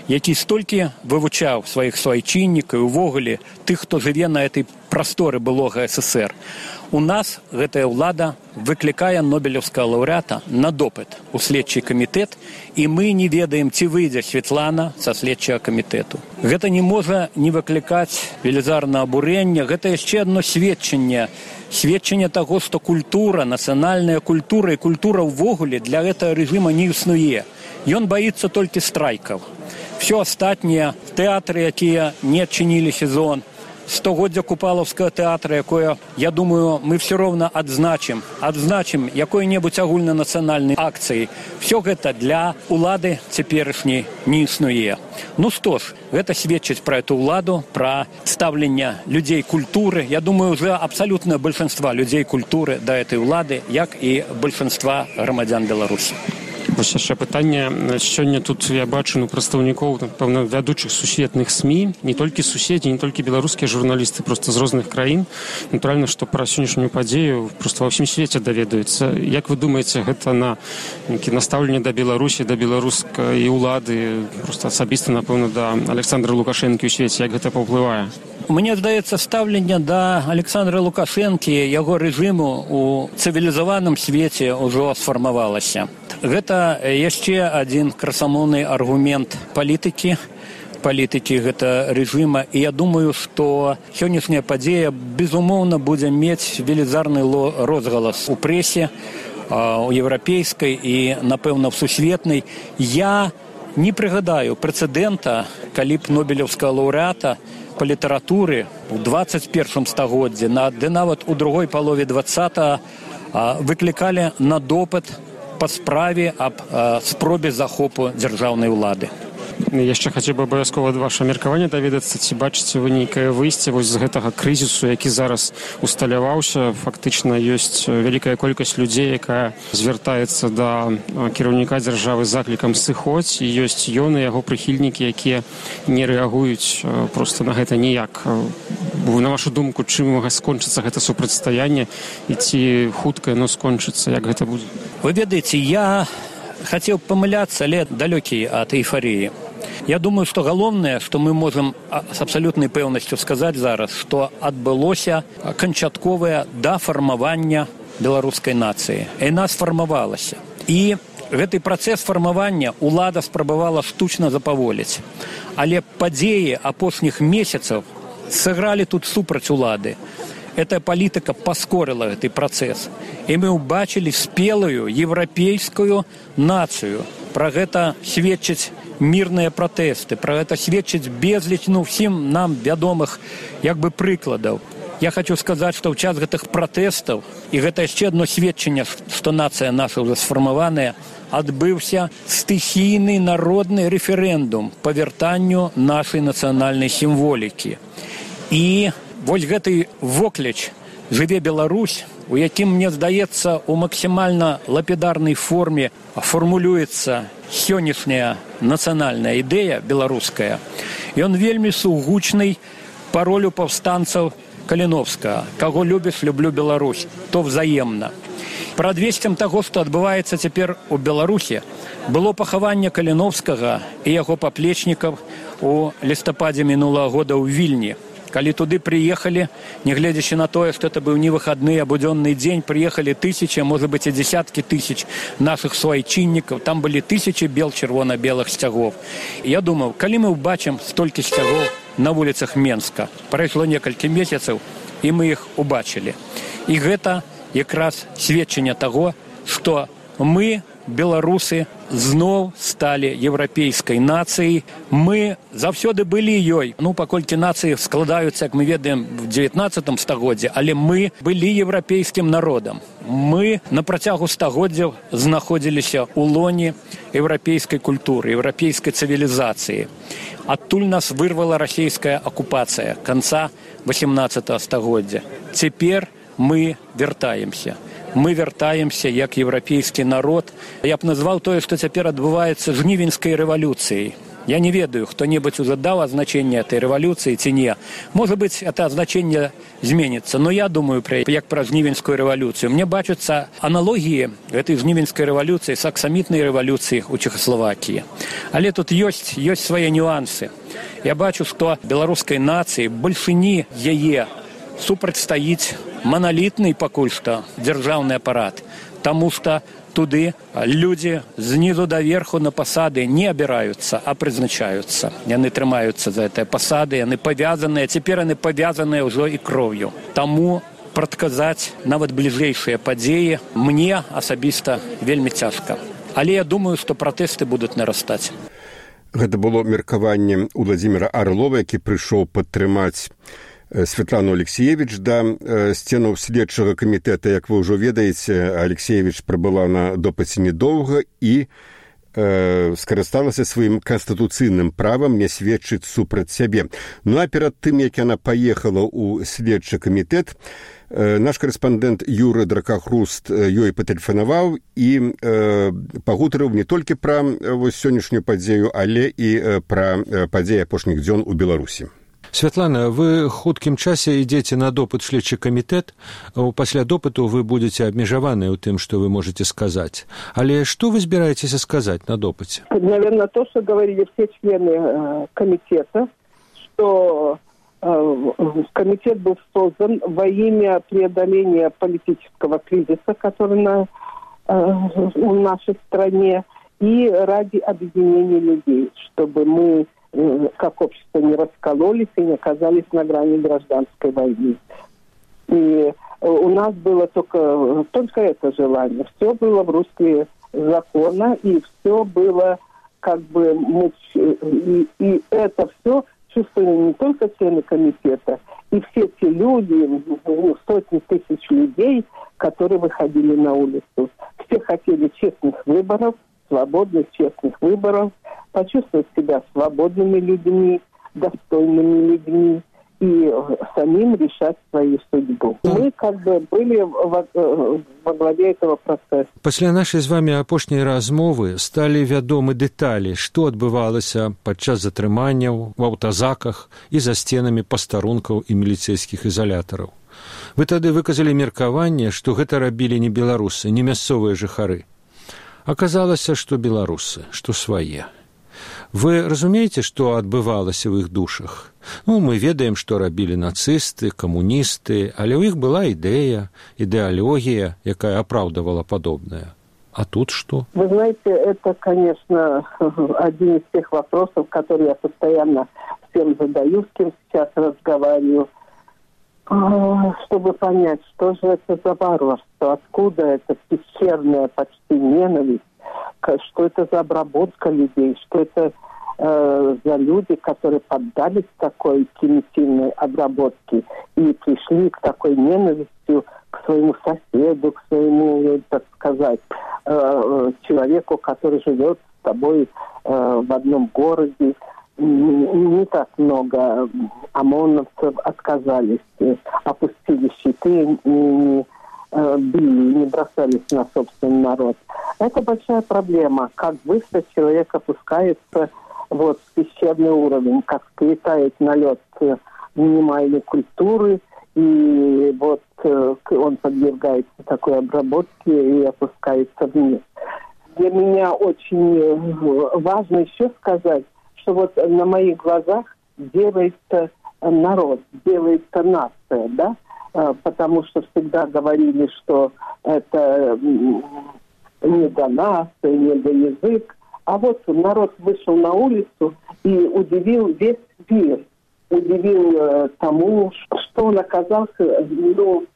які столькі вывучаў сваіх свайчыннікаў і ўвогуле тых, хто жыве на этой прасторы былога СССР. У нас гэтая ўлада выклікае нобелеўскага лаўрэата на допыт у следчы камітэт, і мы не ведаем, ці выйдзе Светлана са следчага камітэту. Гэта не можа не выклікаць велізарнае абурэнне, гэта яшчэ адно сведчанне, сведчанне таго, што культура, нацыянальная культура і культура ўвогуле для гэтага рэжыма не існуе. Ён баіцца толькі страйкаў. Все астатнія тэатры, якія не адчынілі сезон, стагоддзя купалаўскага тэатра, якое, я думаю, мы все роўна адзначым, адзначым якой-небудзь агульнанацыянальнай акцыі. Все гэта для улады цяперашняй не існуе. Ну што ж, гэта сведчыць пра эту ўладу, пра стаўленне людзей культуры. Я думаю, уже абсалютнае большинства людзей культуры да этой улады, як і большинства грамадзян Беларусі. Вось яшчэ пытанне. Сёння тут я бачу ну, прадстаўнікоў, пэўна, вядучых сусветных СМІ, не толькі суседзі, не толькі беларускія журналісты, просто з розных краін. Натуральна, што пра сённяшнюю падзею просто ва ўсім свеце даведаюцца. Як вы думаеце, гэта на настаўленне да Беларусі, да беларускай улады, просто асабіста, напэўна, да Александра Лукашэнкі ў свеце, як гэта паўплывае? Мне здаецца, стаўленне да Александра Лукашэнкі, яго рэжыму у цывілізаваным свеце ўжо сфармавалася. Гэта яшчэ адзін красамоўны аргумент палітыкі, палітыкі гэта рэжыма, і я думаю, што сённяшняя падзея, безумоўна, будзе мець велізарны розгалас у прэсе, у еўрапейскай і, напэўна, в сусветнай. Я не прыгадаю прэцэдэнта, калі б нобелеўскага лаўрэата па літаратуры ў дваццаць першым стагоддзі, ды нават у другой палове дваццатага выклікалі на допыт па справе аб спробе захопу дзяржаўнай улады. Яшчэ хацеў бы абавязкова ваше меркаванне даведацца, ці бачыце вы нейкае выйсце вось з гэтага крызісу, які зараз усталяваўся. Фактычна ёсць вялікая колькасць людзей, якая звяртаецца да кіраўніка дзяржавы з заклікам сыходзь, і ёсць ён і яго прыхільнікі, якія не рэагуюць проста на гэта ніяк. На вашу думку, чым мага скончыцца гэта супрацьстаянне і ці хутка яно скончыцца, як гэта будзе? Вы ведаеце, я хацеў памыляцца, але далёкі ад эйфарыі. Я думаю, што галоўнае, што мы можам з абсалютнай пэўнасцю сказаць зараз, што адбылося канчатковае дафармаванне беларускай нацыі. Яна сфармавалася. І гэты працэс фармавання ўлада спрабавала штучна запаволіць. Але падзеі апошніх месяцаў сыгралі тут супраць улады. Эта палітыка паскорыла гэты працэс. І мы ўбачылі спелую еўрапейскую нацыю. Пра гэта сведчыць мірныя пратэсты, пра гэта сведчыць безліч, ну, всім нам вядомых як бы прыкладаў. Я хочу сказаць, што ў час гэтых пратэстаў, і гэта яшчэ адно сведчанне, што нацыя наша ўжо сфармаваная, адбыўся стыхійны народны рэферэндум па вяртанню нашай нацыянальнай сімволікі. І вось гэты вокліч «Жыве Беларусь», у якім, мне здаецца, у максімальна лапідарнай форме фармулюецца сённяшняя нацыянальная ідэя беларуская, ён вельмі сугучны па ролю паўстанцаў Каліновскага. «Каго любіш, люблю Беларусь», то взаемна. Прадвесцем таго, што адбываецца цяпер у Беларусі, было пахаванне Каліновскага і яго паплечнікаў у лістападзе мінулага года ў Вільні. Калі туды прыехалі, нягледзячы на тое, што это быў не выхадны, а будзённы дзень, прыехалі тысячы, можа быць, і дзесяткі тысяч нашых свайчыннікаў. Там былі тысячы бел чырвона-белых сцягоў. І я думаў, калі мы ўбачым столькі сцягоў на вуліцах Менска, прайшло некалькі месяцаў, і мы іх убачылі. І гэта якраз сведчанне таго, што мы, беларусы, зноў сталі еўрапейскай нацыяй. Мы заўсёды былі ёй. Ну, паколькі нацыі складаюцца, як мы ведаем, в дзевятнаццатым стагоддзі, але мы былі еўрапейскім народам. Мы на працягу стагоддзяў знаходзіліся ў лоне еўрапейскай культуры, еўрапейскай цывілізацыі. Адтуль нас вырвала расійская акупацыя канца васемнаццатага стагоддзя. Цяпер мы вяртаемся. Мы вяртаемся як еўрапейскі народ. Я б назваў тое, што цяпер адбываецца жнівеньскай рэвалюцыяй. Я не ведаю, кто-нибудь уже дал значение этой революции, ці не. Может быть, это значение изменится, но я думаю, как про Жнивенскую революцию. Мне бачатся аналогии этой Жнивенской революции с аксамитной революцией у Чехословакии. Але тут есть, есть свои нюансы. Я бачу, что белорусской нации, большині яе, супрацьстаіць монолитный пакуль што дзяржаўны аппарат, тому что туды люди знизу до верху на посады не обираются, а призначаются. Яны трымаются за этой посады, яны повязанные, теперь они повязанные уже и кровью. Тому прадказаць нават бліжэйшыя падзеі мне асабіста вельмі цяжка. Але я думаю, што пратэсты будуць нарастаць. Гэта было меркаванне Уладзіміра Арлова, які прыйшоў падтрымаць Святлану Алексеевич да сценаў следчага камітэта. Як вы ўжо ведаеце, Алексеевич прабыла на допыце недоўга і э, скарысталася сваім канстытуцыйным правам не сведчыць супраць сябе. Ну а перад тым, як яна паехала ў следчы камітэт, э, наш карэспандэнт Юры Дракахруст ёй патэлефанаваў і э, пагутарыў не толькі пра вось сённяшнюю падзею, але і э, пра падзеі апошніх дзён у Беларусі. Святлана, вы хуткім часе ідзеце на допыт следчы камітэт. Пасля допыту вы будете абмежаваныя ў тым, што вы можете сказаць. Але што вы збіраецеся сказаць на допыце? Наверное, то, что говорили все члены э, комитета, что э, комитет был создан во имя преодоления политического кризиса, который на, э, в нашей стране, и ради объединения людей, чтобы мы как общество не раскололись и не оказались на грани гражданской войны. И у нас было только, только это желание. Все было в русле закона, и все было как бы... Мы, и, и это все чувствовали не только члены комитета, и все те люди, сотни тысяч людей, которые выходили на улицу. Все хотели честных выборов, свободных, честных выборов, почувствовать себя свободными людьми, достойными людьми и самим решать свою судьбу. Мы как бы были во, во главе этого процесса. Пасля нашай з вами апошняй размовы сталі вядомы дэталі, што адбывалася падчас затрыманняў, в аўтазаках і за сценамі пастарункаў і міліцэйскіх ізалятараў. Вы тады выказалі меркаванне, што гэта рабілі не беларусы, не мясцовыя жыхары. Аказалася, што беларусы, што свае. Вы разумееце, што адбывалася ў іх душах? Ну, мы ведаем, што рабілі нацысты, камуністы, але ў іх была ідэя, ідэалогія, якая апраўдывала падобнае. А тут что? Вы знаете, это, конечно, один из тех вопросов, которые я постоянно всем задаю, с кем сейчас разговариваю, чтобы понять, что же это за варварство, откуда это пещерная почти ненависть, что это за обработка людей, что это э, за люди, которые поддались такой примитивной обработке и пришли к такой ненавистью к своему соседу, к своему, так сказать, э, человеку, который живет с тобой э, в одном городе. Не так много ОМОНовцев отказались, опустили щиты, не били, не бросались на собственный народ. Это большая проблема, как быстро человек опускается вот, в пещерный уровень, как склетает налет минимальной культуры, и вот он подвергается такой обработке и опускается вниз. Для меня очень важно еще сказать, что вот на моих глазах делается народ, делается нация, да, потому что всегда говорили, что это не до нации, не до язык, а вот народ вышел на улицу и удивил весь мир, удивил тому, что он оказался, ну,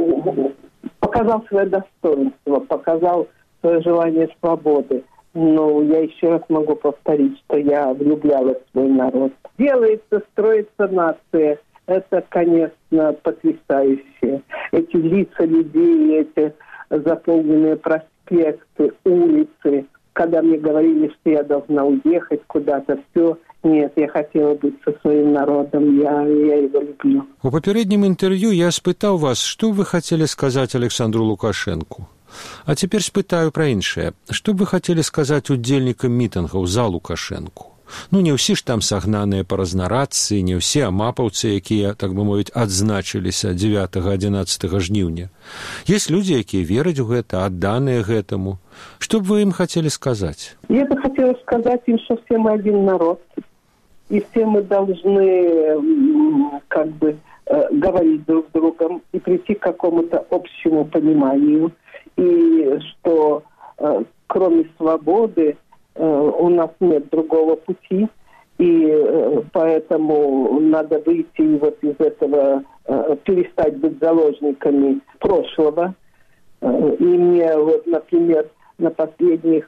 показал свое достоинство, показал свое желание свободы. Но я еще раз могу повторить, что я влюблялась в свой народ. Делается, строится нация. Это, конечно, потрясающе. Эти лица людей, эти заполненные проспекты, улицы. Когда мне говорили, что я должна уехать куда-то, все. Нет, я хотела быть со своим народом, я, я его люблю. У папярэднім інтэрв'ю я спытаў вас, што вы хацелі сказаць Александру Лукашэнку. А цяпер спытаю пра іншае. Што б вы хацелі сказаць удзельнікам мітынгаў за Лукашэнку? Ну, не ўсе ж там сагнаныя па разнарадцыі, не ўсе амапаўцы, якія, так бы мовіць, адзначыліся дзевятага адзінаццатага жніўня. Есть люди, якія вераць у гэта, адданыя гэтаму. Что бы вы им хотели сказать? Я бы хотела сказать им, что все мы один народ, и все мы должны как бы говорить друг с другом и прийти к какому-то общему пониманию, и что кроме свободы у нас нет другого пути, и поэтому надо выйти вот из этого, перестать быть заложниками прошлого. И мне вот, например, на последних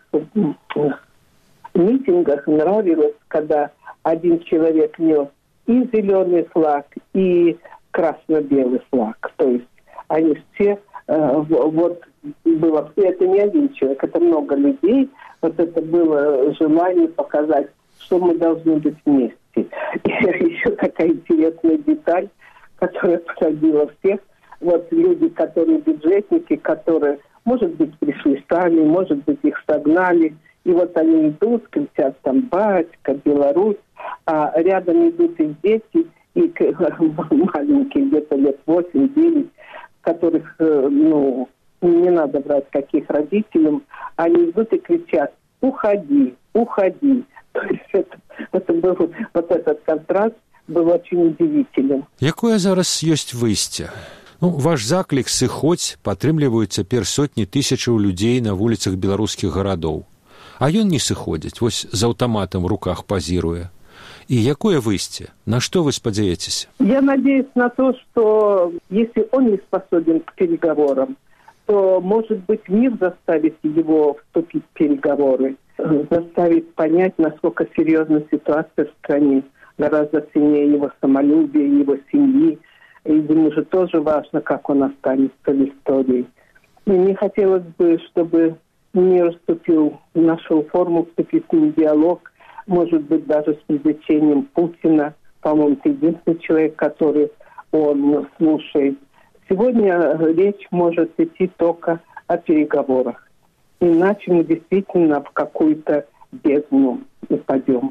митингах нравилось, когда один человек нес и зеленый флаг, и красно-белый флаг. То есть они все, вот было, это не один человек, это много людей, вот это было желание показать, что мы должны быть вместе. И еще такая интересная деталь, которая поразила всех. Вот люди, которые бюджетники, которые, может быть, пришли сами, может быть, их согнали. И вот они идут, кричат там «Батька», «Беларусь», а рядом идут их дети, и маленькие, где-то лет восемь-девять, которых, ну, не надо брать каких родителям, они идут и кричат «Уходи, уходи». То есть это, это был, вот этот контраст был очень удивителен. Якое зараз ёсць выйсце? Ну, ваш заклік сыходзь падтрымліваюць цяпер сотні тысячаў людзей на вуліцах беларускіх гарадоў. А ён не сыходзіць, вось з аўтаматам в руках пазіруе. И якое выйсце? На что вы спадзяецеся? Я надеюсь на то, что если он не способен к переговорам, то, может быть, мир заставит его вступить в переговоры, заставит понять, насколько серьезна ситуация в стране, гораздо сильнее его самолюбия, его семьи. И ему же тоже важно, как он останется в истории. И мне хотелось бы, чтобы мир вступил, нашел форму вступительный диалог, может быть, даже с привлечением Путина. По-моему, это единственный человек, который он слушает. Сегодня речь может идти только о переговорах. Иначе мы действительно в какую-то бездну упадем.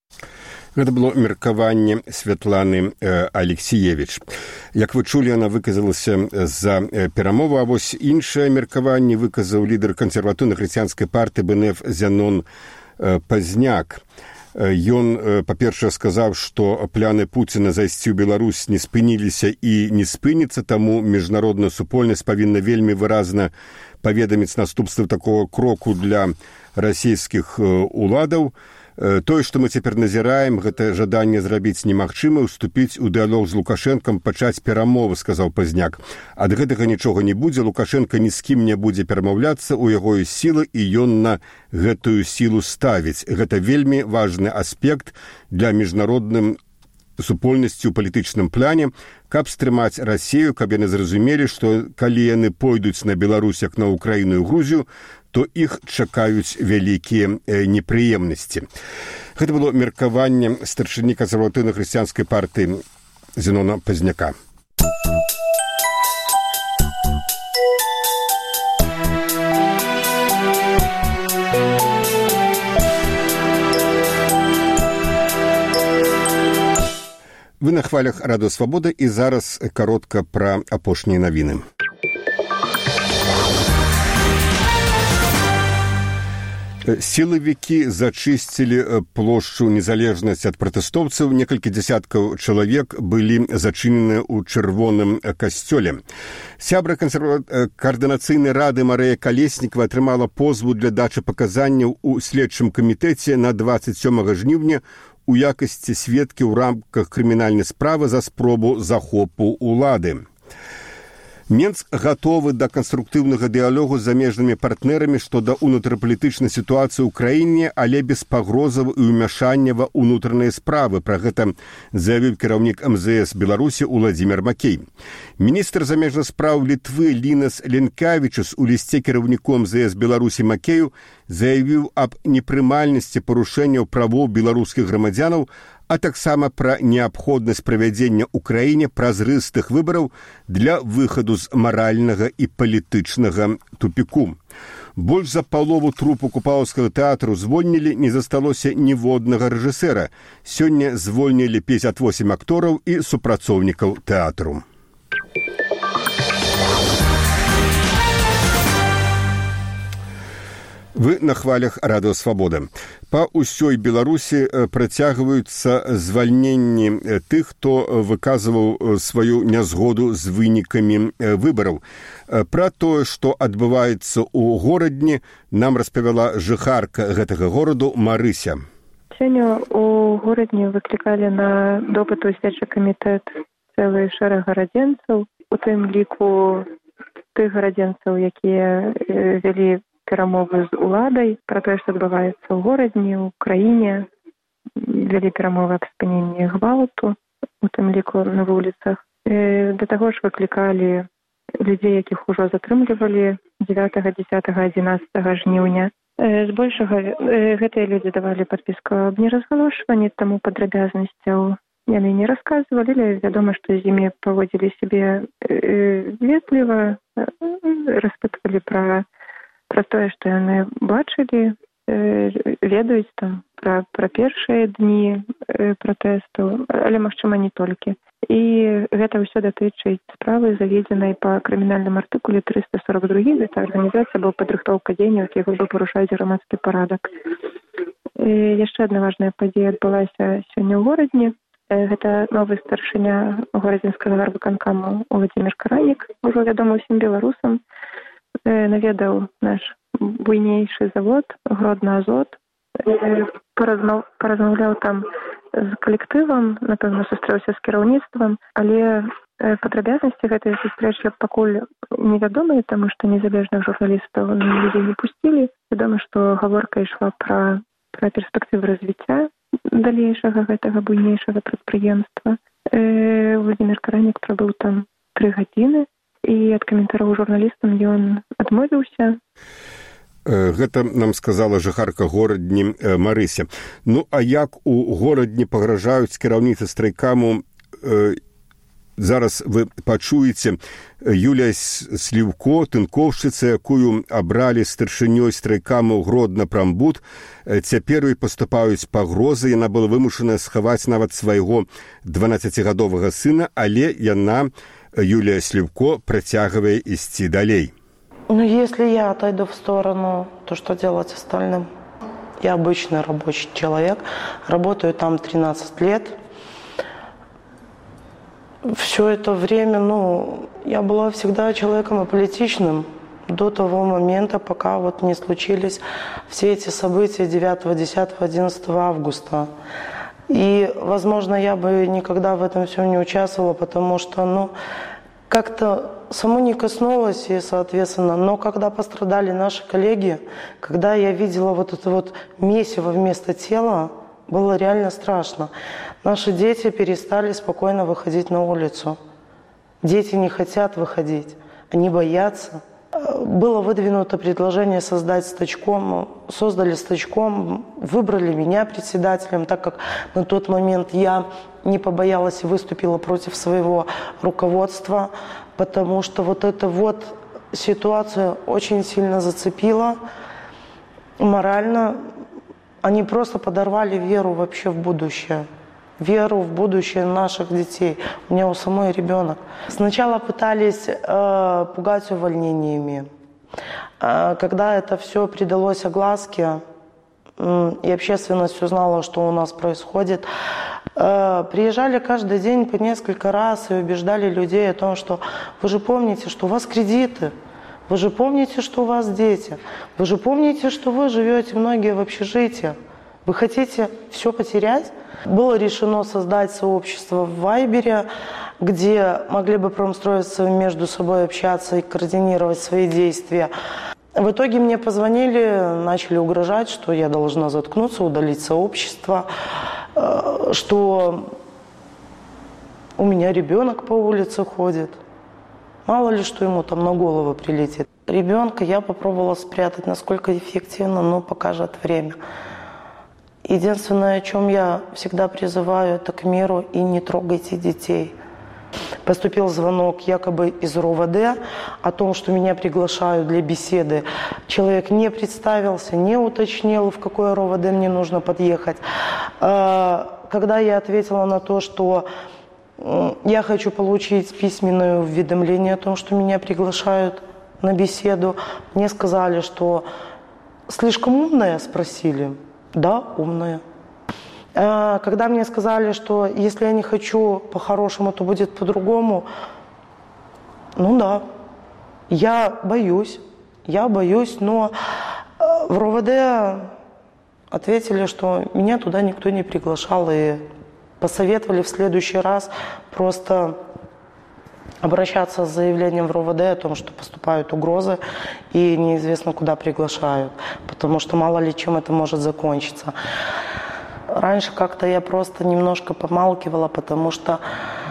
Гэта было меркаванне Святланы Алексіевіч. Як вы чулі, яна выказалася за перамову, а вось іншае меркаванне выказаў лідар кансерватыўна-хрысціянскай партыі Бэ Эн Эф Зянон Пазняк. Ён, па-першае, сказаў, што пляны Пуціна зайсці ў Беларусь не спыніліся і не спыніцца, таму міжнародная супольнасць павінна вельмі выразна паведаміць наступствы такого кроку для расійскіх уладаў. Тое, што мы цяпер назіраем, гэта жаданне зрабіць немагчыма, уступіць у дыялог з Лукашэнкам, пачаць перамовы, сказаў Пазняк. Ад гэтага нічога не будзе, Лукашэнка ні з кім не будзе перамаўляцца, у яго ёсць сілы, і ён на гэтую сілу ставіць. Гэта вельмі важны аспект для міжнародным супольнасці ў палітычным плане, каб стрымаць Расію, каб яны зразумелі, што калі яны пойдуць на Беларусь, як на Украіну і Грузію, то іх чакаюць вялікія непрыемнасці. Гэта было меркаванне старшыні кансерватыўна-хрысціянскай партыі Зянона Пазняка. Вы на хвалях Радыё Свабода, і зараз каротка пра апошнія навіны. Сілавікі зачысцілі плошчу Незалежнасць ад пратэстоўцаў. Некалькі дзясяткаў чалавек былі зачыненыя ў чырвоным касцёле. Сябра кансерва... каардынацыйнай рады Марыя Калеснікава атрымала позву для дачы паказанняў у следчым камітэце на дваццаць сёмага жніўня у якасці сведкі ў рамках крымінальнай справы за спробу захопу ўлады. Менск гатовы да канструктыўнага дыялогу з замежнымі партнерамі што да ўнутрапалітычнай сітуацыі ў краіне, але без пагрозаў і ўмяшання ва ўнутраныя справы. Пра гэта заявіў кіраўнік эм зэ эс Беларусі Уладзімір Макей. Міністр замежных спраў Літвы Лінас Ленкавічус у лісце кіраўніку эм зэ эс Беларусі Макею заявіў аб непрымальнасці парушэнняў правоў беларускіх грамадзянаў, а таксама пра неабходнасць правядзення ў краіне празрыстых выбараў для выхаду з маральнага і палітычнага тупіку. Больш за палову трупу Купалаўскага тэатру звольнілі, не засталося ніводнага рэжысэра. Сёння звольнілі пятьдесят восемь актораў і супрацоўнікаў тэатру. Вы на хвалях Радыё Свабода. Па ўсёй Беларусі працягваюцца звальненні тых, хто выказваў сваю нязгоду з вынікамі выбараў. Пра тое, што адбываецца ў горадні, нам распавяла жыхарка гэтага гораду Марыся. Сёння ў горадні выклікалі на допыт у следчы камітэт цэлы шэраг гарадзенцаў, у тым ліку тых гарадзенцаў, якія вялі перамовы з уладай пра тое, што адбываецца ў горадні, ў краіне, вялі перамовы аб спыненні гвалту, у тым ліку на вуліцах. Да таго ж выклікалі людзей, якіх ужо затрымлівалі дзевятага, дзесятага, адзінаццатага жніўня. Збольшага гэтыя людзі давалі падпіску аб неразгалошванні, таму падрабязнасцяў яны не расказвалі, але вядома, што з імі паводзілі сябе ветліва, распытвалі пра пра тое, што яны бачылі, ведаюць там пра, пра першыя дні пратэсту, але, магчыма, не толькі. І гэта ўсё датычыць справы, заведзенай па крымінальным артыкуле триста сорок два. Гэта арганізацыя або падрыхтоўка дзеянняў, якія будуць парушаць грамадскі парадак. І яшчэ адна важная падзея адбылася сёння ў горадні. Гэта новы старшыня горадзенскага гарвыканкаму Владзімір Каранік, ужо вядомы ўсім беларусам, наведаў наш буйнейшы завод Гродна Азот, паразмаўляў там з калектывам, напэўна, сустрэўся з кіраўніцтвам, але падрабязнасці гэтай сустрэчы пакуль невядомыя, таму што незалежных журналістаў людзей не пусцілі. Вядома, што гаворка ішла пра, пра перспектывы развіцця далейшага гэтага буйнейшага прадпрыемства. Владзімір Каранік прабыў там тры гадзіны, і ад каментараў журналістам ён адмовіўся. Гэта нам сказала жыхарка горадні Марыся. Ну, а як у горадні пагражаюць кіраўніцы страйкаму, зараз вы пачуеце. Юлія Сліўко, тынкоўшчыца, якую абралі старшынёй страйкаму Гродна-Прамбуд, цяпер ёй паступаюць пагрозы. Яна была вымушаная схаваць нават свайго дванаццацігадовага сына, але яна, Юлия Сліўко, протягивая идти далей. Ну, если я отойду в сторону, то что делать остальным? Я обычный рабочий человек, работаю там тринадцать лет. Все это время, ну, я была всегда человеком аполитичным до того момента, пока вот не случились все эти события девятого, десятого, одиннадцатого августа. И, возможно, я бы никогда в этом всем не участвовала, потому что, ну, как-то само не коснулось, и, соответственно, но когда пострадали наши коллеги, когда я видела вот это вот месиво вместо тела, было реально страшно. Наши дети перестали спокойно выходить на улицу. Дети не хотят выходить, они боятся. Было выдвинуто предложение создать стачком, создали стачком, выбрали меня председателем, так как на тот момент я не побоялась и выступила против своего руководства, потому что вот эта вот ситуация очень сильно зацепила морально. Они просто подорвали веру вообще в будущее. Веру в будущее наших детей. У меня у самой ребенок. Сначала пытались э, пугать увольнениями. Э, когда это все придалось огласке, э, и общественность узнала, что у нас происходит, э, приезжали каждый день по несколько раз и убеждали людей о том, что вы же помните, что у вас кредиты, вы же помните, что у вас дети, вы же помните, что вы живете многие в общежитии. Вы хотите все потерять? Было решено создать сообщество в Вайбере, где могли бы промстроиться между собой общаться и координировать свои действия. В итоге мне позвонили, начали угрожать, что я должна заткнуться, удалить сообщество, что у меня ребенок по улице ходит. Мало ли, что ему там на голову прилетит. Ребенка я попробовала спрятать, насколько эффективно, но покажет время. Единственное, о чем я всегда призываю, это к миру и не трогайте детей. Поступил звонок якобы из РОВД о том, что меня приглашают для беседы. Человек не представился, не уточнил, в какое РОВД мне нужно подъехать. Когда я ответила на то, что я хочу получить письменное уведомление о том, что меня приглашают на беседу, мне сказали, что слишком умная, спросили. Да, умная. Когда мне сказали, что если я не хочу по-хорошему, то будет по-другому, ну да, я боюсь, я боюсь, но в РОВД ответили, что меня туда никто не приглашал, и посоветовали в следующий раз просто обращаться с заявлением в РОВД о том, что поступают угрозы и неизвестно куда приглашают, потому что мало ли чем это может закончиться. Раньше как-то я просто немножко помалкивала, потому что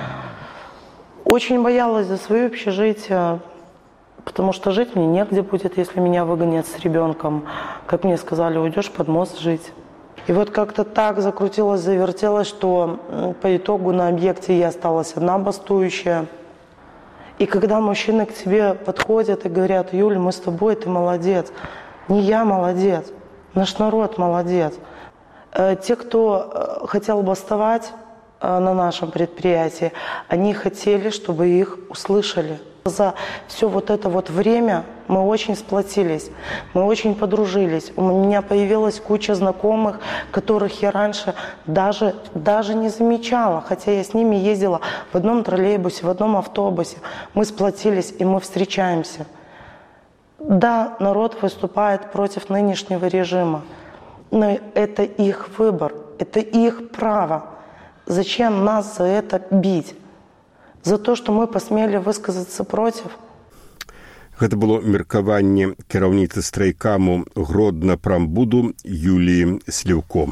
очень боялась за свое общежитие, потому что жить мне негде будет, если меня выгонят с ребенком. Как мне сказали, уйдешь под мост жить. И вот как-то так закрутилось, завертелось, что по итогу на объекте я осталась одна бастующая. И когда мужчины к тебе подходят и говорят: Юль, мы с тобой, ты молодец. Не я молодец, наш народ молодец. Те, кто хотел бастовать на нашем предприятии, они хотели, чтобы их услышали. За все вот это вот время мы очень сплотились, мы очень подружились. У меня появилась куча знакомых, которых я раньше даже, даже не замечала, хотя я с ними ездила в одном троллейбусе, в одном автобусе. Мы сплотились, и мы встречаемся. Да, народ выступает против нынешнего режима, но это их выбор, это их право. Зачем нас за это бить? За то, что мы посмели высказаться против? Гэта было меркаванне кіраўніцы страйкаму Гродна-Прамбуду Юліі Сліўко.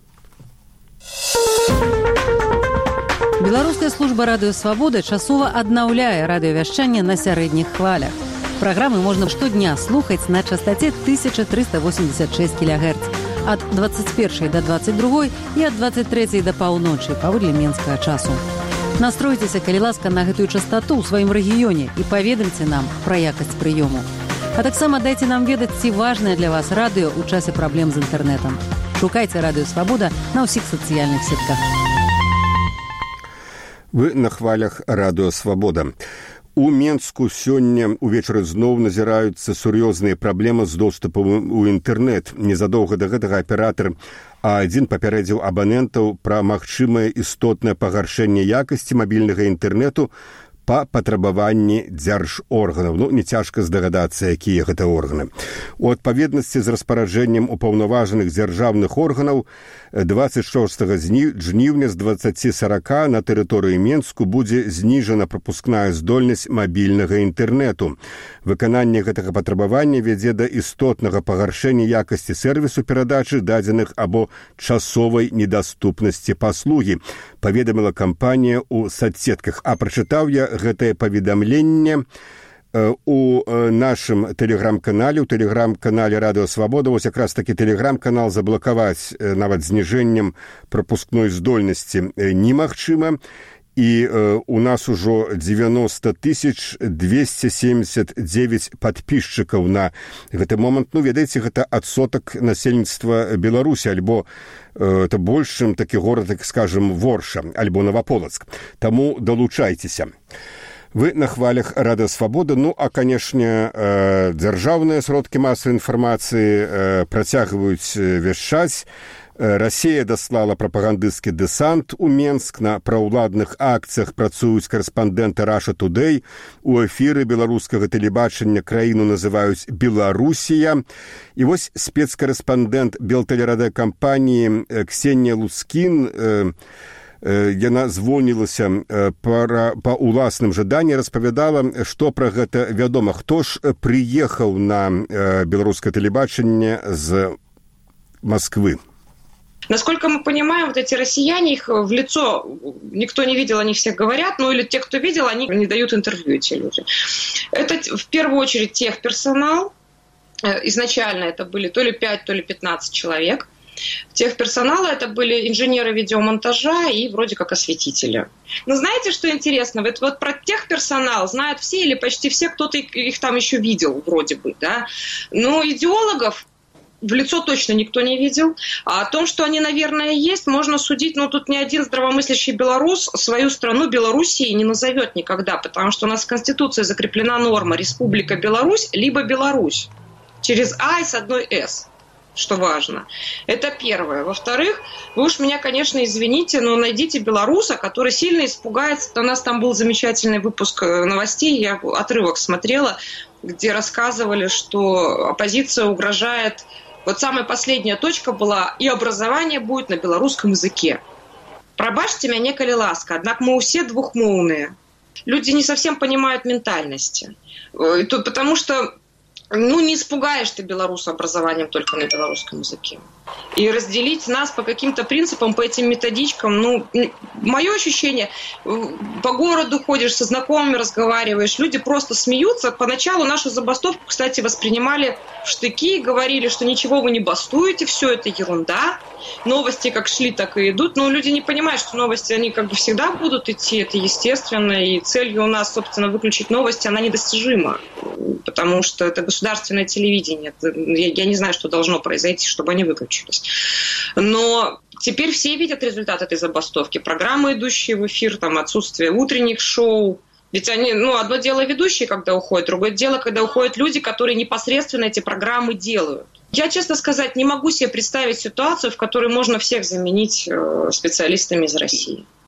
Беларуская служба радыё «Свабода» часова аднаўляе радыёвяшчанне на сярэдніх хвалях. Праграмы можна штодня слухаць на частоце тысяча триста восемьдесят шесть килогерц ад двадцать першай да двадцать другой і ад двадцать трэцяй да паўночы паводле менскага часу. Настройцеся, калі ласка, на гэтую частоту ў сваім рэгіёне і паведамце нам пра якасць прыёму. А таксама дайце нам ведаць, ці важнае для вас радыё ў часе праблем з інтэрнэтам. Шукайце радыё «Свабода» на ўсіх сацыяльных сетках. Вы на хвалях радыё «Свабода». У Менску сёння увечары зноў назіраюцца сур'ёзныя праблемы з доступам у інтэрнэт. Незадоўга да гэтага аператар А адзін папярэдзіў абанентаў пра магчымае істотнае пагаршэнне якасці мабільнага інтэрнэту па патрабаванні дзяржорганаў. Ну, не цяжка здагадацца, якія гэта органы. У адпаведнасці з распараджэннем упаўнаважаных дзяржаўных органаў двадцать шостага жніўня з двадцати сорока на тэрыторыі Менску будзе зніжана прапускная здольнасць мабільнага інтэрнэту. Выкананне гэтага патрабавання вядзе да істотнага пагаршэння якасці сэрвісу перадачы дадзеных або часовай недаступнасці паслугі, паведаміла кампанія ў садсетках. А прачытаў я гэтае паведамленне у нашым тэлеграм-канале, у тэлеграм-канале «Радыё Свабода». Вось якраз такі тэлеграм-канал заблакаваць нават знижэннем прапускной здольнасці немагчыма. І э, у нас ужо девяносто тысяч двести семьдесят девять подписчиков на гэты момант. Ну, ведаеце, гэта адсотак насельніцтва Беларусі, альбо э, это большым такі горад, так скажем, Ворша, альбо Новополоцк. Таму далучайцеся. Вы на хвалях радыё «Свабода». Ну, а, канешне, э, дзяржаўныя сродкі масавай інфармацыі э, працягваюць вяшчаць. Расія даслала прапагандысцкі дэсант у Менск. На праўладных акцыях працуюць карэспандэнты Russia Today. У эфіры беларускага тэлебачання краіну называюць Беларусія. І вось спецкарэспандэнт белтэлерадыёкампаніі Ксенія Лускін, яна звонілася па, па уласным жаданні, распавядала, што пра гэта вядома. Хто ж прыехаў на беларускае тэлебачанне з Москвы? Насколько мы понимаем, вот эти россияне, их в лицо никто не видел, они всех говорят, ну или те, кто видел, они не дают интервью, эти люди. Это в первую очередь техперсонал. Изначально это были то ли пять, то ли пятнадцать человек. Техперсонала это были инженеры видеомонтажа и вроде как осветители. Но знаете, что интересно? Вот, вот про техперсонал знают все или почти все, кто-то их там еще видел вроде бы, да. Но идеологов в лицо точно никто не видел. А о том, что они, наверное, есть, можно судить, но тут ни один здравомыслящий белорус свою страну Белоруссией не назовет никогда, потому что у нас в Конституции закреплена норма «Республика Беларусь» либо «Беларусь» через «А» и с одной «С». Что важно. Это первое. Во-вторых, вы уж меня, конечно, извините, но найдите белоруса, который сильно испугается. У нас там был замечательный выпуск новостей, я отрывок смотрела, где рассказывали, что оппозиция угрожает. Вот самая последняя точка была, и образование будет на белорусском языке. Пробачьте меня, неколи ласка, однако мы все двухмовные. Люди не совсем понимают ментальности. Потому что ну, не испугаешь ты белоруса образованием только на белорусском языке. И разделить нас по каким-то принципам, по этим методичкам, ну, мое ощущение, по городу ходишь, со знакомыми разговариваешь, люди просто смеются. Поначалу нашу забастовку, кстати, воспринимали в штыки, говорили, что ничего вы не бастуете, все это ерунда. Новости как шли, так и идут. Но люди не понимают, что новости, они как бы всегда будут идти, это естественно. И целью у нас, собственно, выключить новости, она недостижима. Потому что это государственное телевидение. Это, я, я не знаю, что должно произойти, чтобы они выключились. Но теперь все видят результат этой забастовки. Программы, идущие в эфир, там, отсутствие утренних шоу. Ведь они, ну, одно дело ведущие, когда уходят, другое дело, когда уходят люди, которые непосредственно эти программы делают. Я, честно сказать, не могу себе представить ситуацию, в которой можно всех заменить специалистами из России.